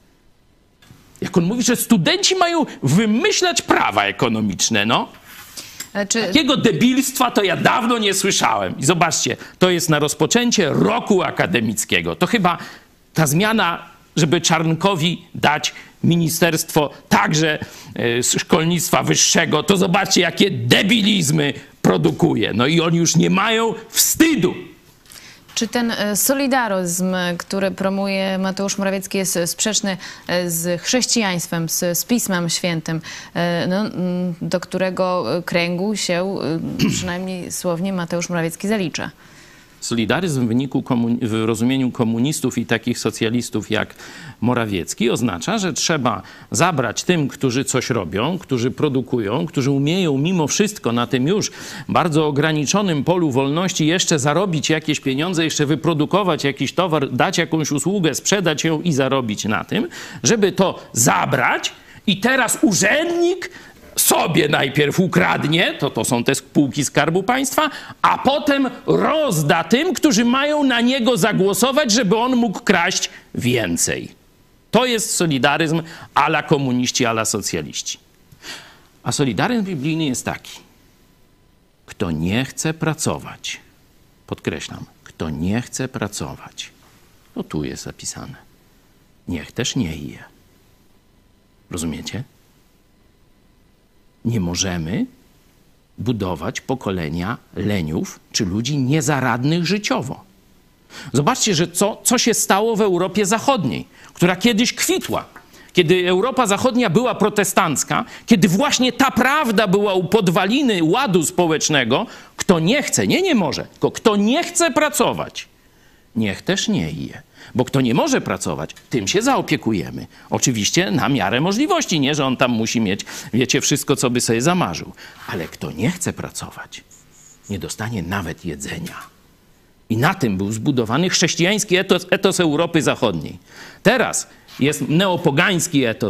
Jak on mówi, że studenci mają wymyślać prawa ekonomiczne, no. Takiego debilstwa to ja dawno nie słyszałem. I zobaczcie, to jest na rozpoczęcie roku akademickiego. To chyba ta zmiana, żeby Czarnkowi dać ministerstwo także szkolnictwa wyższego, to zobaczcie, jakie debilizmy produkuje. No i oni już nie mają wstydu. Czy ten solidaryzm, który promuje Mateusz Morawiecki, jest sprzeczny z chrześcijaństwem, z Pismem Świętym, no, do którego kręgu się przynajmniej słownie Mateusz Morawiecki zalicza? Solidaryzm w rozumieniu komunistów i takich socjalistów jak Morawiecki oznacza, że trzeba zabrać tym, którzy coś robią, którzy produkują, którzy umieją mimo wszystko na tym już bardzo ograniczonym polu wolności jeszcze zarobić jakieś pieniądze, jeszcze wyprodukować jakiś towar, dać jakąś usługę, sprzedać ją i zarobić na tym, żeby to zabrać i teraz urzędnik sobie najpierw ukradnie, to są te spółki Skarbu Państwa, a potem rozda tym, którzy mają na niego zagłosować, żeby on mógł kraść więcej. To jest solidaryzm a la komuniści, a la socjaliści. A solidaryzm biblijny jest taki. Kto nie chce pracować, podkreślam, kto nie chce pracować, to tu jest zapisane. Niech też nie je. Rozumiecie? Nie możemy budować pokolenia leniów czy ludzi niezaradnych życiowo. Zobaczcie, że co się stało w Europie Zachodniej, która kiedyś kwitła. Kiedy Europa Zachodnia była protestancka, kiedy właśnie ta prawda była u podwaliny ładu społecznego, kto nie chce, nie może, tylko kto nie chce pracować, niech też nie je. Bo kto nie może pracować, tym się zaopiekujemy. Oczywiście na miarę możliwości, nie, że on tam musi mieć, wiecie, wszystko, co by sobie zamarzył. Ale kto nie chce pracować, nie dostanie nawet jedzenia. I na tym był zbudowany chrześcijański etos Europy Zachodniej. Teraz jest neopogański etos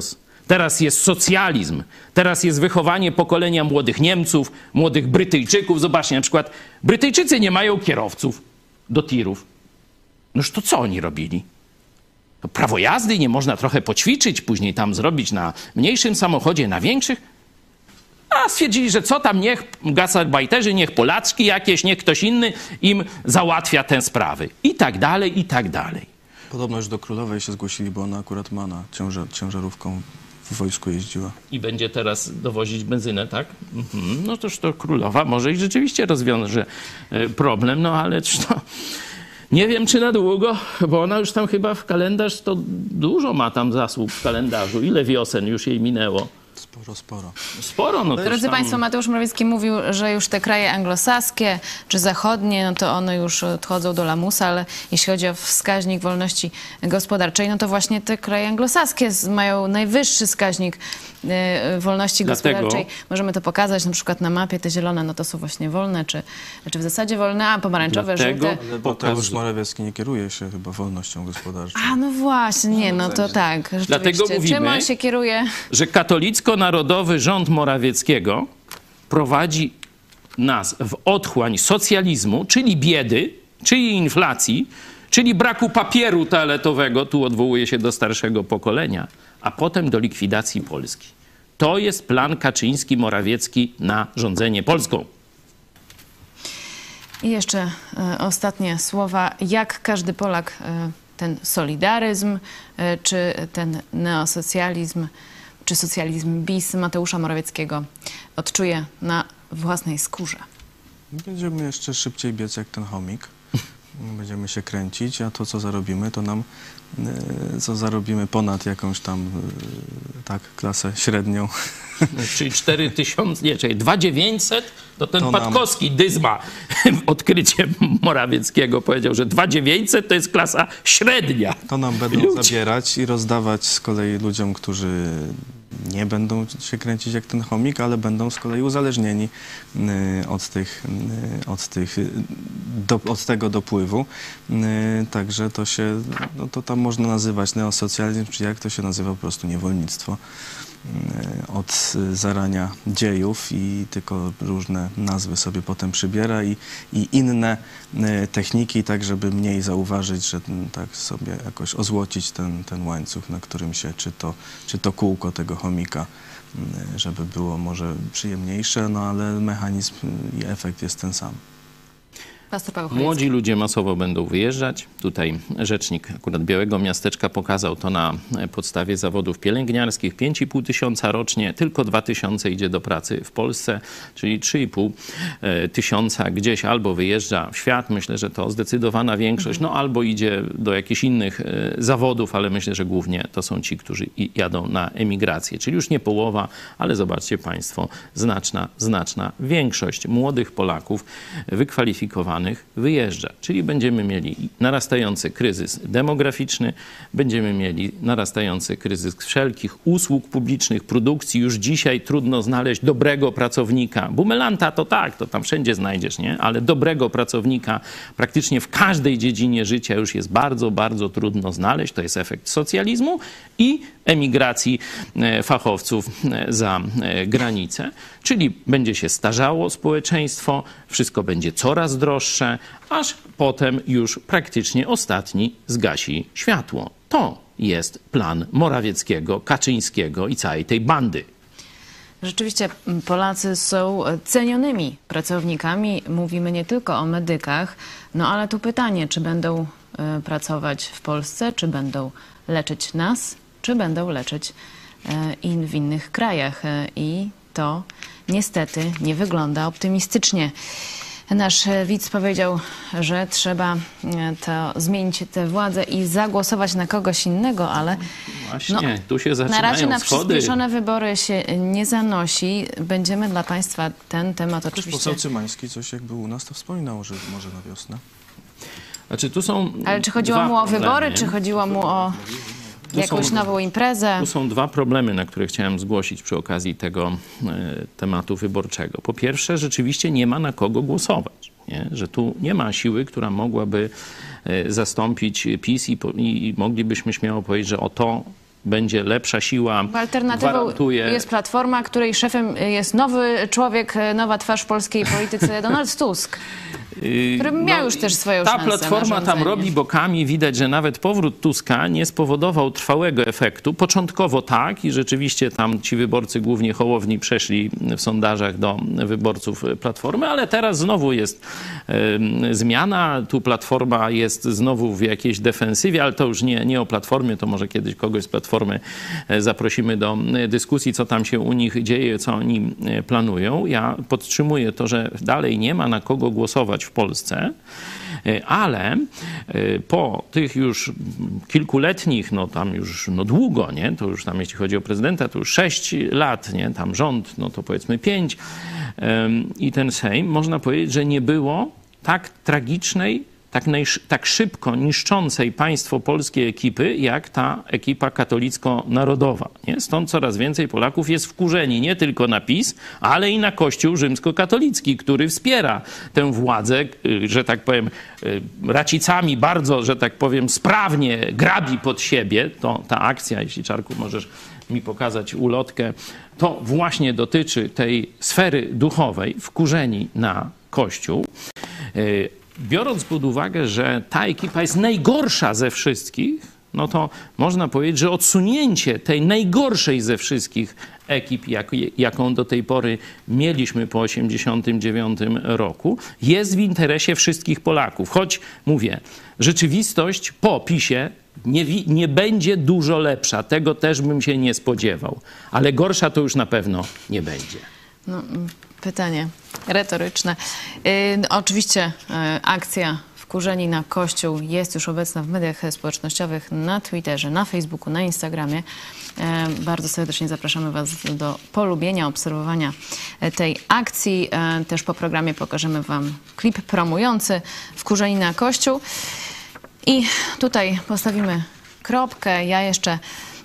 Teraz jest socjalizm, teraz jest wychowanie pokolenia młodych Niemców, młodych Brytyjczyków. Zobaczcie, na przykład Brytyjczycy nie mają kierowców do tirów. Noż to co oni robili? To prawo jazdy nie można trochę poćwiczyć, później tam zrobić na mniejszym samochodzie, na większych? A stwierdzili, że co tam, niech gasarbajterzy, niech Polaczki jakieś, niech ktoś inny im załatwia te sprawy. I tak dalej, i tak dalej. Podobno już do Królowej się zgłosili, bo ona akurat ma na ciężarówką w wojsku jeździła. I będzie teraz dowozić benzynę, tak? No toż to Królowa może i rzeczywiście rozwiąże problem, no ale to... Nie wiem, czy na długo, bo ona już tam chyba w kalendarz, to dużo ma tam zasług w kalendarzu. Ile wiosen już jej minęło? Sporo, no Drodzy Państwo, Mateusz Morawiecki mówił, że już te kraje anglosaskie czy zachodnie, no to one już odchodzą do lamusa, ale jeśli chodzi o wskaźnik wolności gospodarczej, no to właśnie te kraje anglosaskie mają najwyższy wskaźnik wolności gospodarczej. Możemy to pokazać na przykład na mapie. Te zielone, no to są właśnie wolne, czy w zasadzie wolne, a pomarańczowe, żółte. Ale Mateusz Morawiecki nie kieruje się chyba wolnością gospodarczą. A no właśnie, nie, no to tak. Dlatego mówimy, czym on się kieruje? Że katolicko-narodowy rząd Morawieckiego prowadzi nas w otchłań socjalizmu, czyli biedy, czyli inflacji, czyli braku papieru toaletowego, tu odwołuje się do starszego pokolenia, a potem do likwidacji Polski. To jest plan Kaczyński-Morawiecki na rządzenie Polską. I jeszcze ostatnie słowa. Jak każdy Polak ten solidaryzm, czy ten neosocjalizm, czy socjalizm bis Mateusza Morawieckiego odczuje na własnej skórze? Będziemy jeszcze szybciej biec jak ten chomik. Będziemy się kręcić, a to, co zarobimy, to nam, co zarobimy ponad jakąś tam, tak, klasę średnią. Czyli 4000, nie, czyli 2900, to ten Patkowski, Dyzma, odkryciem Morawieckiego powiedział, że 2900 to jest klasa średnia. To nam będą zabierać i rozdawać z kolei ludziom, którzy nie będą się kręcić jak ten chomik, ale będą z kolei uzależnieni od tego dopływu. Także to się, no to tam można nazywać neosocjalizm, czy jak to się nazywa, po prostu niewolnictwo od zarania dziejów i tylko różne nazwy sobie potem przybiera i inne techniki, tak żeby mniej zauważyć, że tak sobie jakoś ozłocić ten łańcuch, na którym się, czy to kółko tego chomika, żeby było może przyjemniejsze, no ale mechanizm i efekt jest ten sam. Młodzi ludzie masowo będą wyjeżdżać. Tutaj rzecznik akurat Białego Miasteczka pokazał to na podstawie zawodów pielęgniarskich. 5,5 tysiąca rocznie, tylko 2000 idzie do pracy w Polsce, czyli 3,5 tysiąca gdzieś albo wyjeżdża w świat. Myślę, że to zdecydowana większość, no albo idzie do jakichś innych zawodów, ale myślę, że głównie to są ci, którzy jadą na emigrację. Czyli już nie połowa, ale zobaczcie Państwo, znaczna większość młodych Polaków wykwalifikowanych wyjeżdża. Czyli będziemy mieli narastający kryzys demograficzny, będziemy mieli narastający kryzys wszelkich usług publicznych, produkcji. Już dzisiaj trudno znaleźć dobrego pracownika. Bumelanta to tak, to tam wszędzie znajdziesz, nie? Ale dobrego pracownika praktycznie w każdej dziedzinie życia już jest bardzo, bardzo trudno znaleźć. To jest efekt socjalizmu i emigracji fachowców za granicę. Czyli będzie się starzało społeczeństwo, wszystko będzie coraz droższe, aż potem już praktycznie ostatni zgasi światło. To jest plan Morawieckiego, Kaczyńskiego i całej tej bandy. Rzeczywiście Polacy są cenionymi pracownikami. Mówimy nie tylko o medykach, no ale tu pytanie, czy będą pracować w Polsce, czy będą leczyć nas, czy będą leczyć w innych krajach. I to niestety nie wygląda optymistycznie. Nasz widz powiedział, że trzeba zmienić tę władzę i zagłosować na kogoś innego, ale właśnie, tu się zaczynają na razie na schody. przyspieszone wybory się nie zanosi. Będziemy dla Państwa ten temat oczywiście... Poseł Cymański coś jakby u nas to wspominał, że może na wiosnę. Znaczy, tu są ale czy chodziło mu o wybory, czy chodziło mu o jakąś nową imprezę? Tu są dwa problemy, na które chciałem zgłosić przy okazji tego tematu wyborczego. Po pierwsze, rzeczywiście nie ma na kogo głosować. Nie? Że tu nie ma siły, która mogłaby zastąpić PiS i moglibyśmy śmiało powiedzieć, że o to będzie lepsza siła. Alternatywą gwarantuje... jest Platforma, której szefem jest nowy człowiek, nowa twarz w polskiej polityce, Donald Tusk, który miał już też swoją szansę. Ta Platforma tam robi bokami. Widać, że nawet powrót Tuska nie spowodował trwałego efektu. Początkowo tak i rzeczywiście tam ci wyborcy, głównie Hołowni, przeszli w sondażach do wyborców Platformy, ale teraz znowu jest zmiana. Tu Platforma jest znowu w jakiejś defensywie, ale to już nie o Platformie, to może kiedyś kogoś z Platformy zaprosimy do dyskusji, co tam się u nich dzieje, co oni planują. Ja podtrzymuję to, że dalej nie ma na kogo głosować w Polsce, ale po tych już kilkuletnich, no tam już długo, nie? To już tam jeśli chodzi o prezydenta, to już 6 lat, nie? Tam rząd, no to powiedzmy 5 i ten Sejm, można powiedzieć, że nie było tak tragicznej, tak szybko niszczącej państwo polskie ekipy, jak ta ekipa katolicko-narodowa. Nie? Stąd coraz więcej Polaków jest wkurzeni nie tylko na PiS, ale i na Kościół rzymskokatolicki, który wspiera tę władzę, że tak powiem, racicami bardzo, że tak powiem, sprawnie grabi pod siebie. To ta akcja, jeśli Czarku możesz mi pokazać ulotkę, to właśnie dotyczy tej sfery duchowej, wkurzeni na Kościół. Biorąc pod uwagę, że ta ekipa jest najgorsza ze wszystkich, no to można powiedzieć, że odsunięcie tej najgorszej ze wszystkich ekip, jaką do tej pory mieliśmy po 1989 roku, jest w interesie wszystkich Polaków. Choć, mówię, rzeczywistość po PiS-ie nie będzie dużo lepsza. Tego też bym się nie spodziewał. Ale gorsza to już na pewno nie będzie. No, pytanie retoryczne. Oczywiście akcja Wkurzeni na Kościół jest już obecna w mediach społecznościowych, na Twitterze, na Facebooku, na Instagramie. Bardzo serdecznie zapraszamy Was do polubienia, obserwowania tej akcji. Też po programie pokażemy Wam klip promujący Wkurzeni na Kościół. I tutaj postawimy kropkę. Ja jeszcze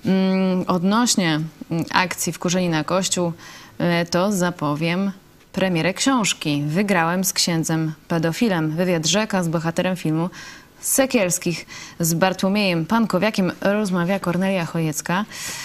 odnośnie akcji Wkurzeni na Kościół to zapowiem premierę książki. Wygrałem z księdzem pedofilem. Wywiad rzeka z bohaterem filmu Sekielskich. Z Bartłomiejem Pankowiakiem rozmawia Kornelia Chojecka.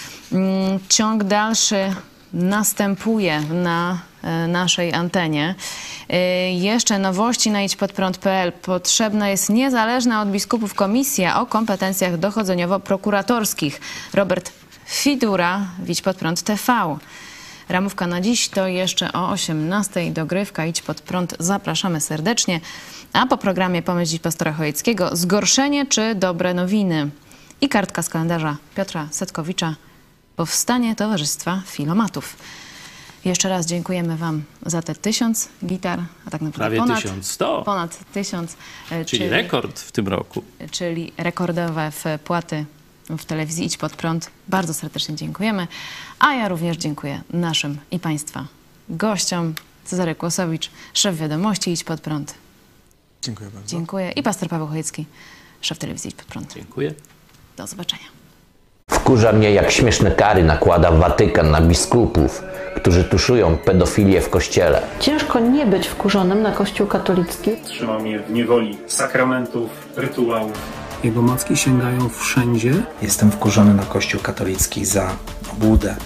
Ciąg dalszy następuje na naszej antenie. Jeszcze nowości na idźpodprąd.pl. Potrzebna jest niezależna od biskupów komisja o kompetencjach dochodzeniowo-prokuratorskich. Robert Fidura, Idź Pod Prąd TV. Ramówka na dziś to jeszcze o 18:00 dogrywka Idź Pod Prąd. Zapraszamy serdecznie. A po programie Pomyśl pastora Chojeckiego zgorszenie czy dobre nowiny. I kartka z kalendarza Piotra Setkowicza. Powstanie Towarzystwa Filomatów. Jeszcze raz dziękujemy Wam za te 1000 gitar, a tak naprawdę prawie 1100. Ponad 1000. Czyli rekord w tym roku. Czyli rekordowe wpłaty w telewizji Idź Pod Prąd. Bardzo serdecznie dziękujemy. A ja również dziękuję naszym i Państwa gościom. Cezary Kłosowicz, szef wiadomości Idź Pod Prąd. Dziękuję bardzo. Dziękuję. I pastor Paweł Chojecki, szef telewizji Idź Pod Prąd. Dziękuję. Do zobaczenia. Wkurza mnie, jak śmieszne kary nakłada Watykan na biskupów, którzy tuszują pedofilię w Kościele. Ciężko nie być wkurzonym na Kościół katolicki. Trzyma mnie w niewoli sakramentów, rytuałów. Jego macki sięgają wszędzie. Jestem wkurzony na Kościół katolicki za obłudę.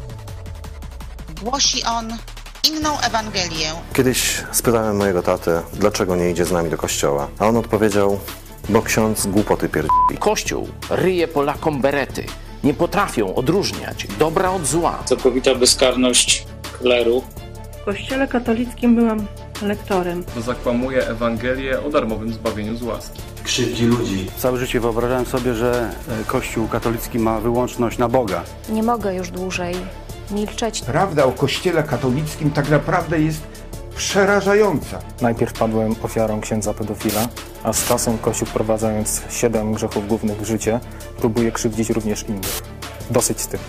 Głosi on inną Ewangelię. Kiedyś spytałem mojego tatę, dlaczego nie idzie z nami do kościoła, a on odpowiedział, bo ksiądz głupoty pierdoli. Kościół ryje Polakom berety. Nie potrafią odróżniać dobra od zła. Całkowita bezkarność kleru. W Kościele katolickim byłam lektorem. Zakłamuje Ewangelię o darmowym zbawieniu z łaski. Krzywdzi ludzi. Całe życie wyobrażałem sobie, że Kościół katolicki ma wyłączność na Boga. Nie mogę już dłużej milczeć. Prawda o Kościele katolickim tak naprawdę jest przerażająca. Najpierw padłem ofiarą księdza pedofila, a z czasem Kościół, wprowadzając 7 grzechów głównych w życie, próbuje krzywdzić również innych. Dosyć z tym.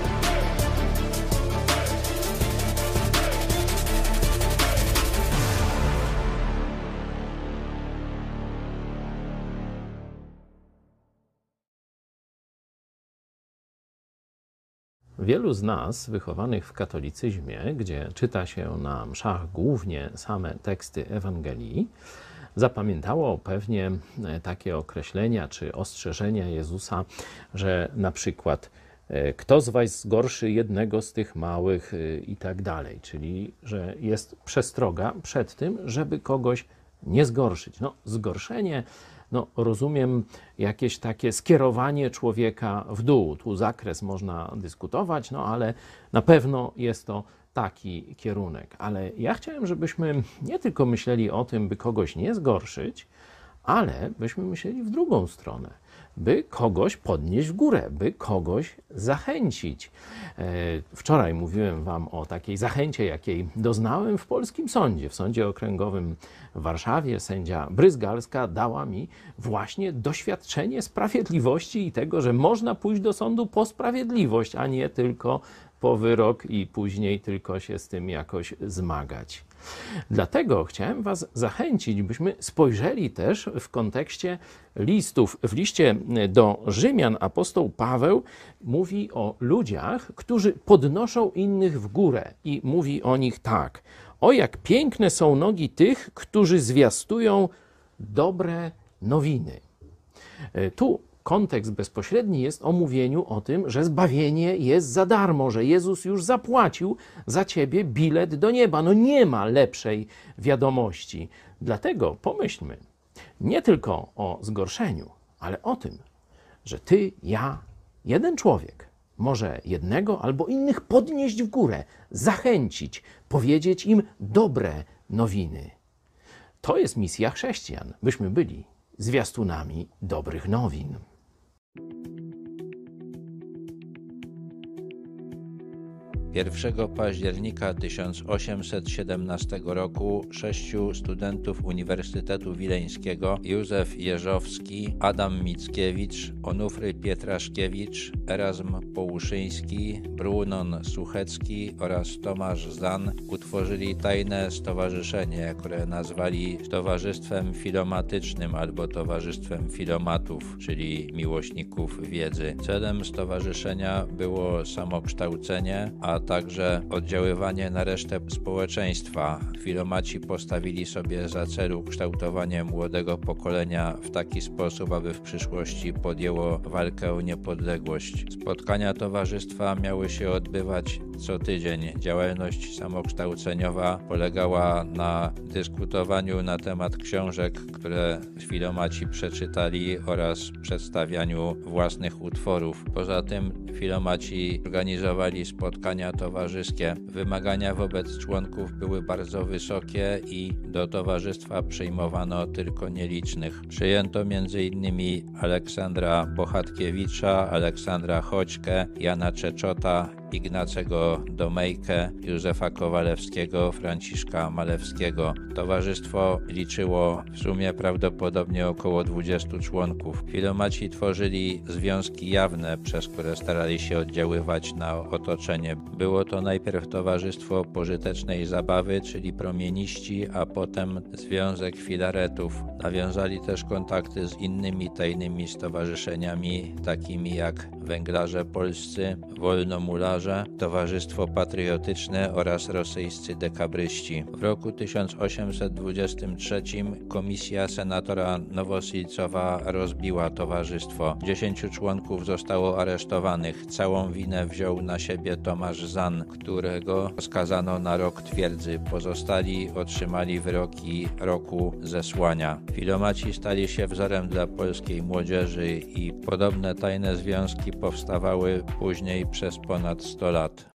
Wielu z nas, wychowanych w katolicyzmie, gdzie czyta się na mszach głównie same teksty Ewangelii, zapamiętało pewnie takie określenia czy ostrzeżenia Jezusa, że na przykład Kto z was zgorszy jednego z tych małych i tak dalej. Czyli, że jest przestroga przed tym, żeby kogoś nie zgorszyć. No, zgorszenie, no, rozumiem jakieś takie skierowanie człowieka w dół. Tu zakres można dyskutować, no ale na pewno jest to taki kierunek. Ale ja chciałem, żebyśmy nie tylko myśleli o tym, by kogoś nie zgorszyć, ale byśmy myśleli w drugą stronę, by kogoś podnieść w górę, by kogoś zachęcić. Wczoraj mówiłem wam o takiej zachęcie, jakiej doznałem w polskim sądzie, w Sądzie Okręgowym w Warszawie. Sędzia Bryzgalska dała mi właśnie doświadczenie sprawiedliwości i tego, że można pójść do sądu po sprawiedliwość, a nie tylko po wyrok i później tylko się z tym jakoś zmagać. Dlatego chciałem was zachęcić, byśmy spojrzeli też w kontekście listów. W liście do Rzymian apostoł Paweł mówi o ludziach, którzy podnoszą innych w górę i mówi o nich tak. O jak piękne są nogi tych, którzy zwiastują dobre nowiny. Tu kontekst bezpośredni jest o mówieniu o tym, że zbawienie jest za darmo, że Jezus już zapłacił za ciebie bilet do nieba. No nie ma lepszej wiadomości. Dlatego pomyślmy nie tylko o zgorszeniu, ale o tym, że ty, ja, jeden człowiek może jednego albo innych podnieść w górę, zachęcić, powiedzieć im dobre nowiny. To jest misja chrześcijan, byśmy byli zwiastunami dobrych nowin. Pierwszego października 1817 roku 6 studentów Uniwersytetu Wileńskiego, Józef Jeżowski, Adam Mickiewicz, Onufry Pietraszkiewicz, Erazm Połuszyński, Brunon Suchecki oraz Tomasz Zan utworzyli tajne stowarzyszenie, które nazwali Towarzystwem Filomatycznym albo Towarzystwem Filomatów, czyli miłośników wiedzy. Celem stowarzyszenia było samokształcenie, a także oddziaływanie na resztę społeczeństwa. Filomaci postawili sobie za cel kształtowanie młodego pokolenia w taki sposób, aby w przyszłości podjęło walkę o niepodległość. Spotkania towarzystwa miały się odbywać co tydzień. Działalność samokształceniowa polegała na dyskutowaniu na temat książek, które filomaci przeczytali oraz przedstawianiu własnych utworów. Poza tym filomaci organizowali spotkania towarzyskie. Wymagania wobec członków były bardzo wysokie i do towarzystwa przyjmowano tylko nielicznych. Przyjęto m.in. Aleksandra Bohatkiewicza, Aleksandra Choćkę, Jana Czeczota, Ignacego Domejkę, Józefa Kowalewskiego, Franciszka Malewskiego. Towarzystwo liczyło w sumie prawdopodobnie około 20 członków. Filomaci tworzyli związki jawne, przez które starali się oddziaływać na otoczenie. Było to najpierw Towarzystwo Pożytecznej Zabawy, czyli promieniści, a potem Związek Filaretów. Nawiązali też kontakty z innymi tajnymi stowarzyszeniami, takimi jak Węglarze Polscy, Wolnomularze, Towarzystwo Patriotyczne oraz rosyjscy dekabryści. W roku 1823 komisja senatora Nowosilcowa rozbiła towarzystwo. 10 członków zostało aresztowanych. Całą winę wziął na siebie Tomasz Zan, którego skazano na rok twierdzy. Pozostali otrzymali wyroki roku zesłania. Filomaci stali się wzorem dla polskiej młodzieży i podobne tajne związki powstawały później przez ponad 100 lat.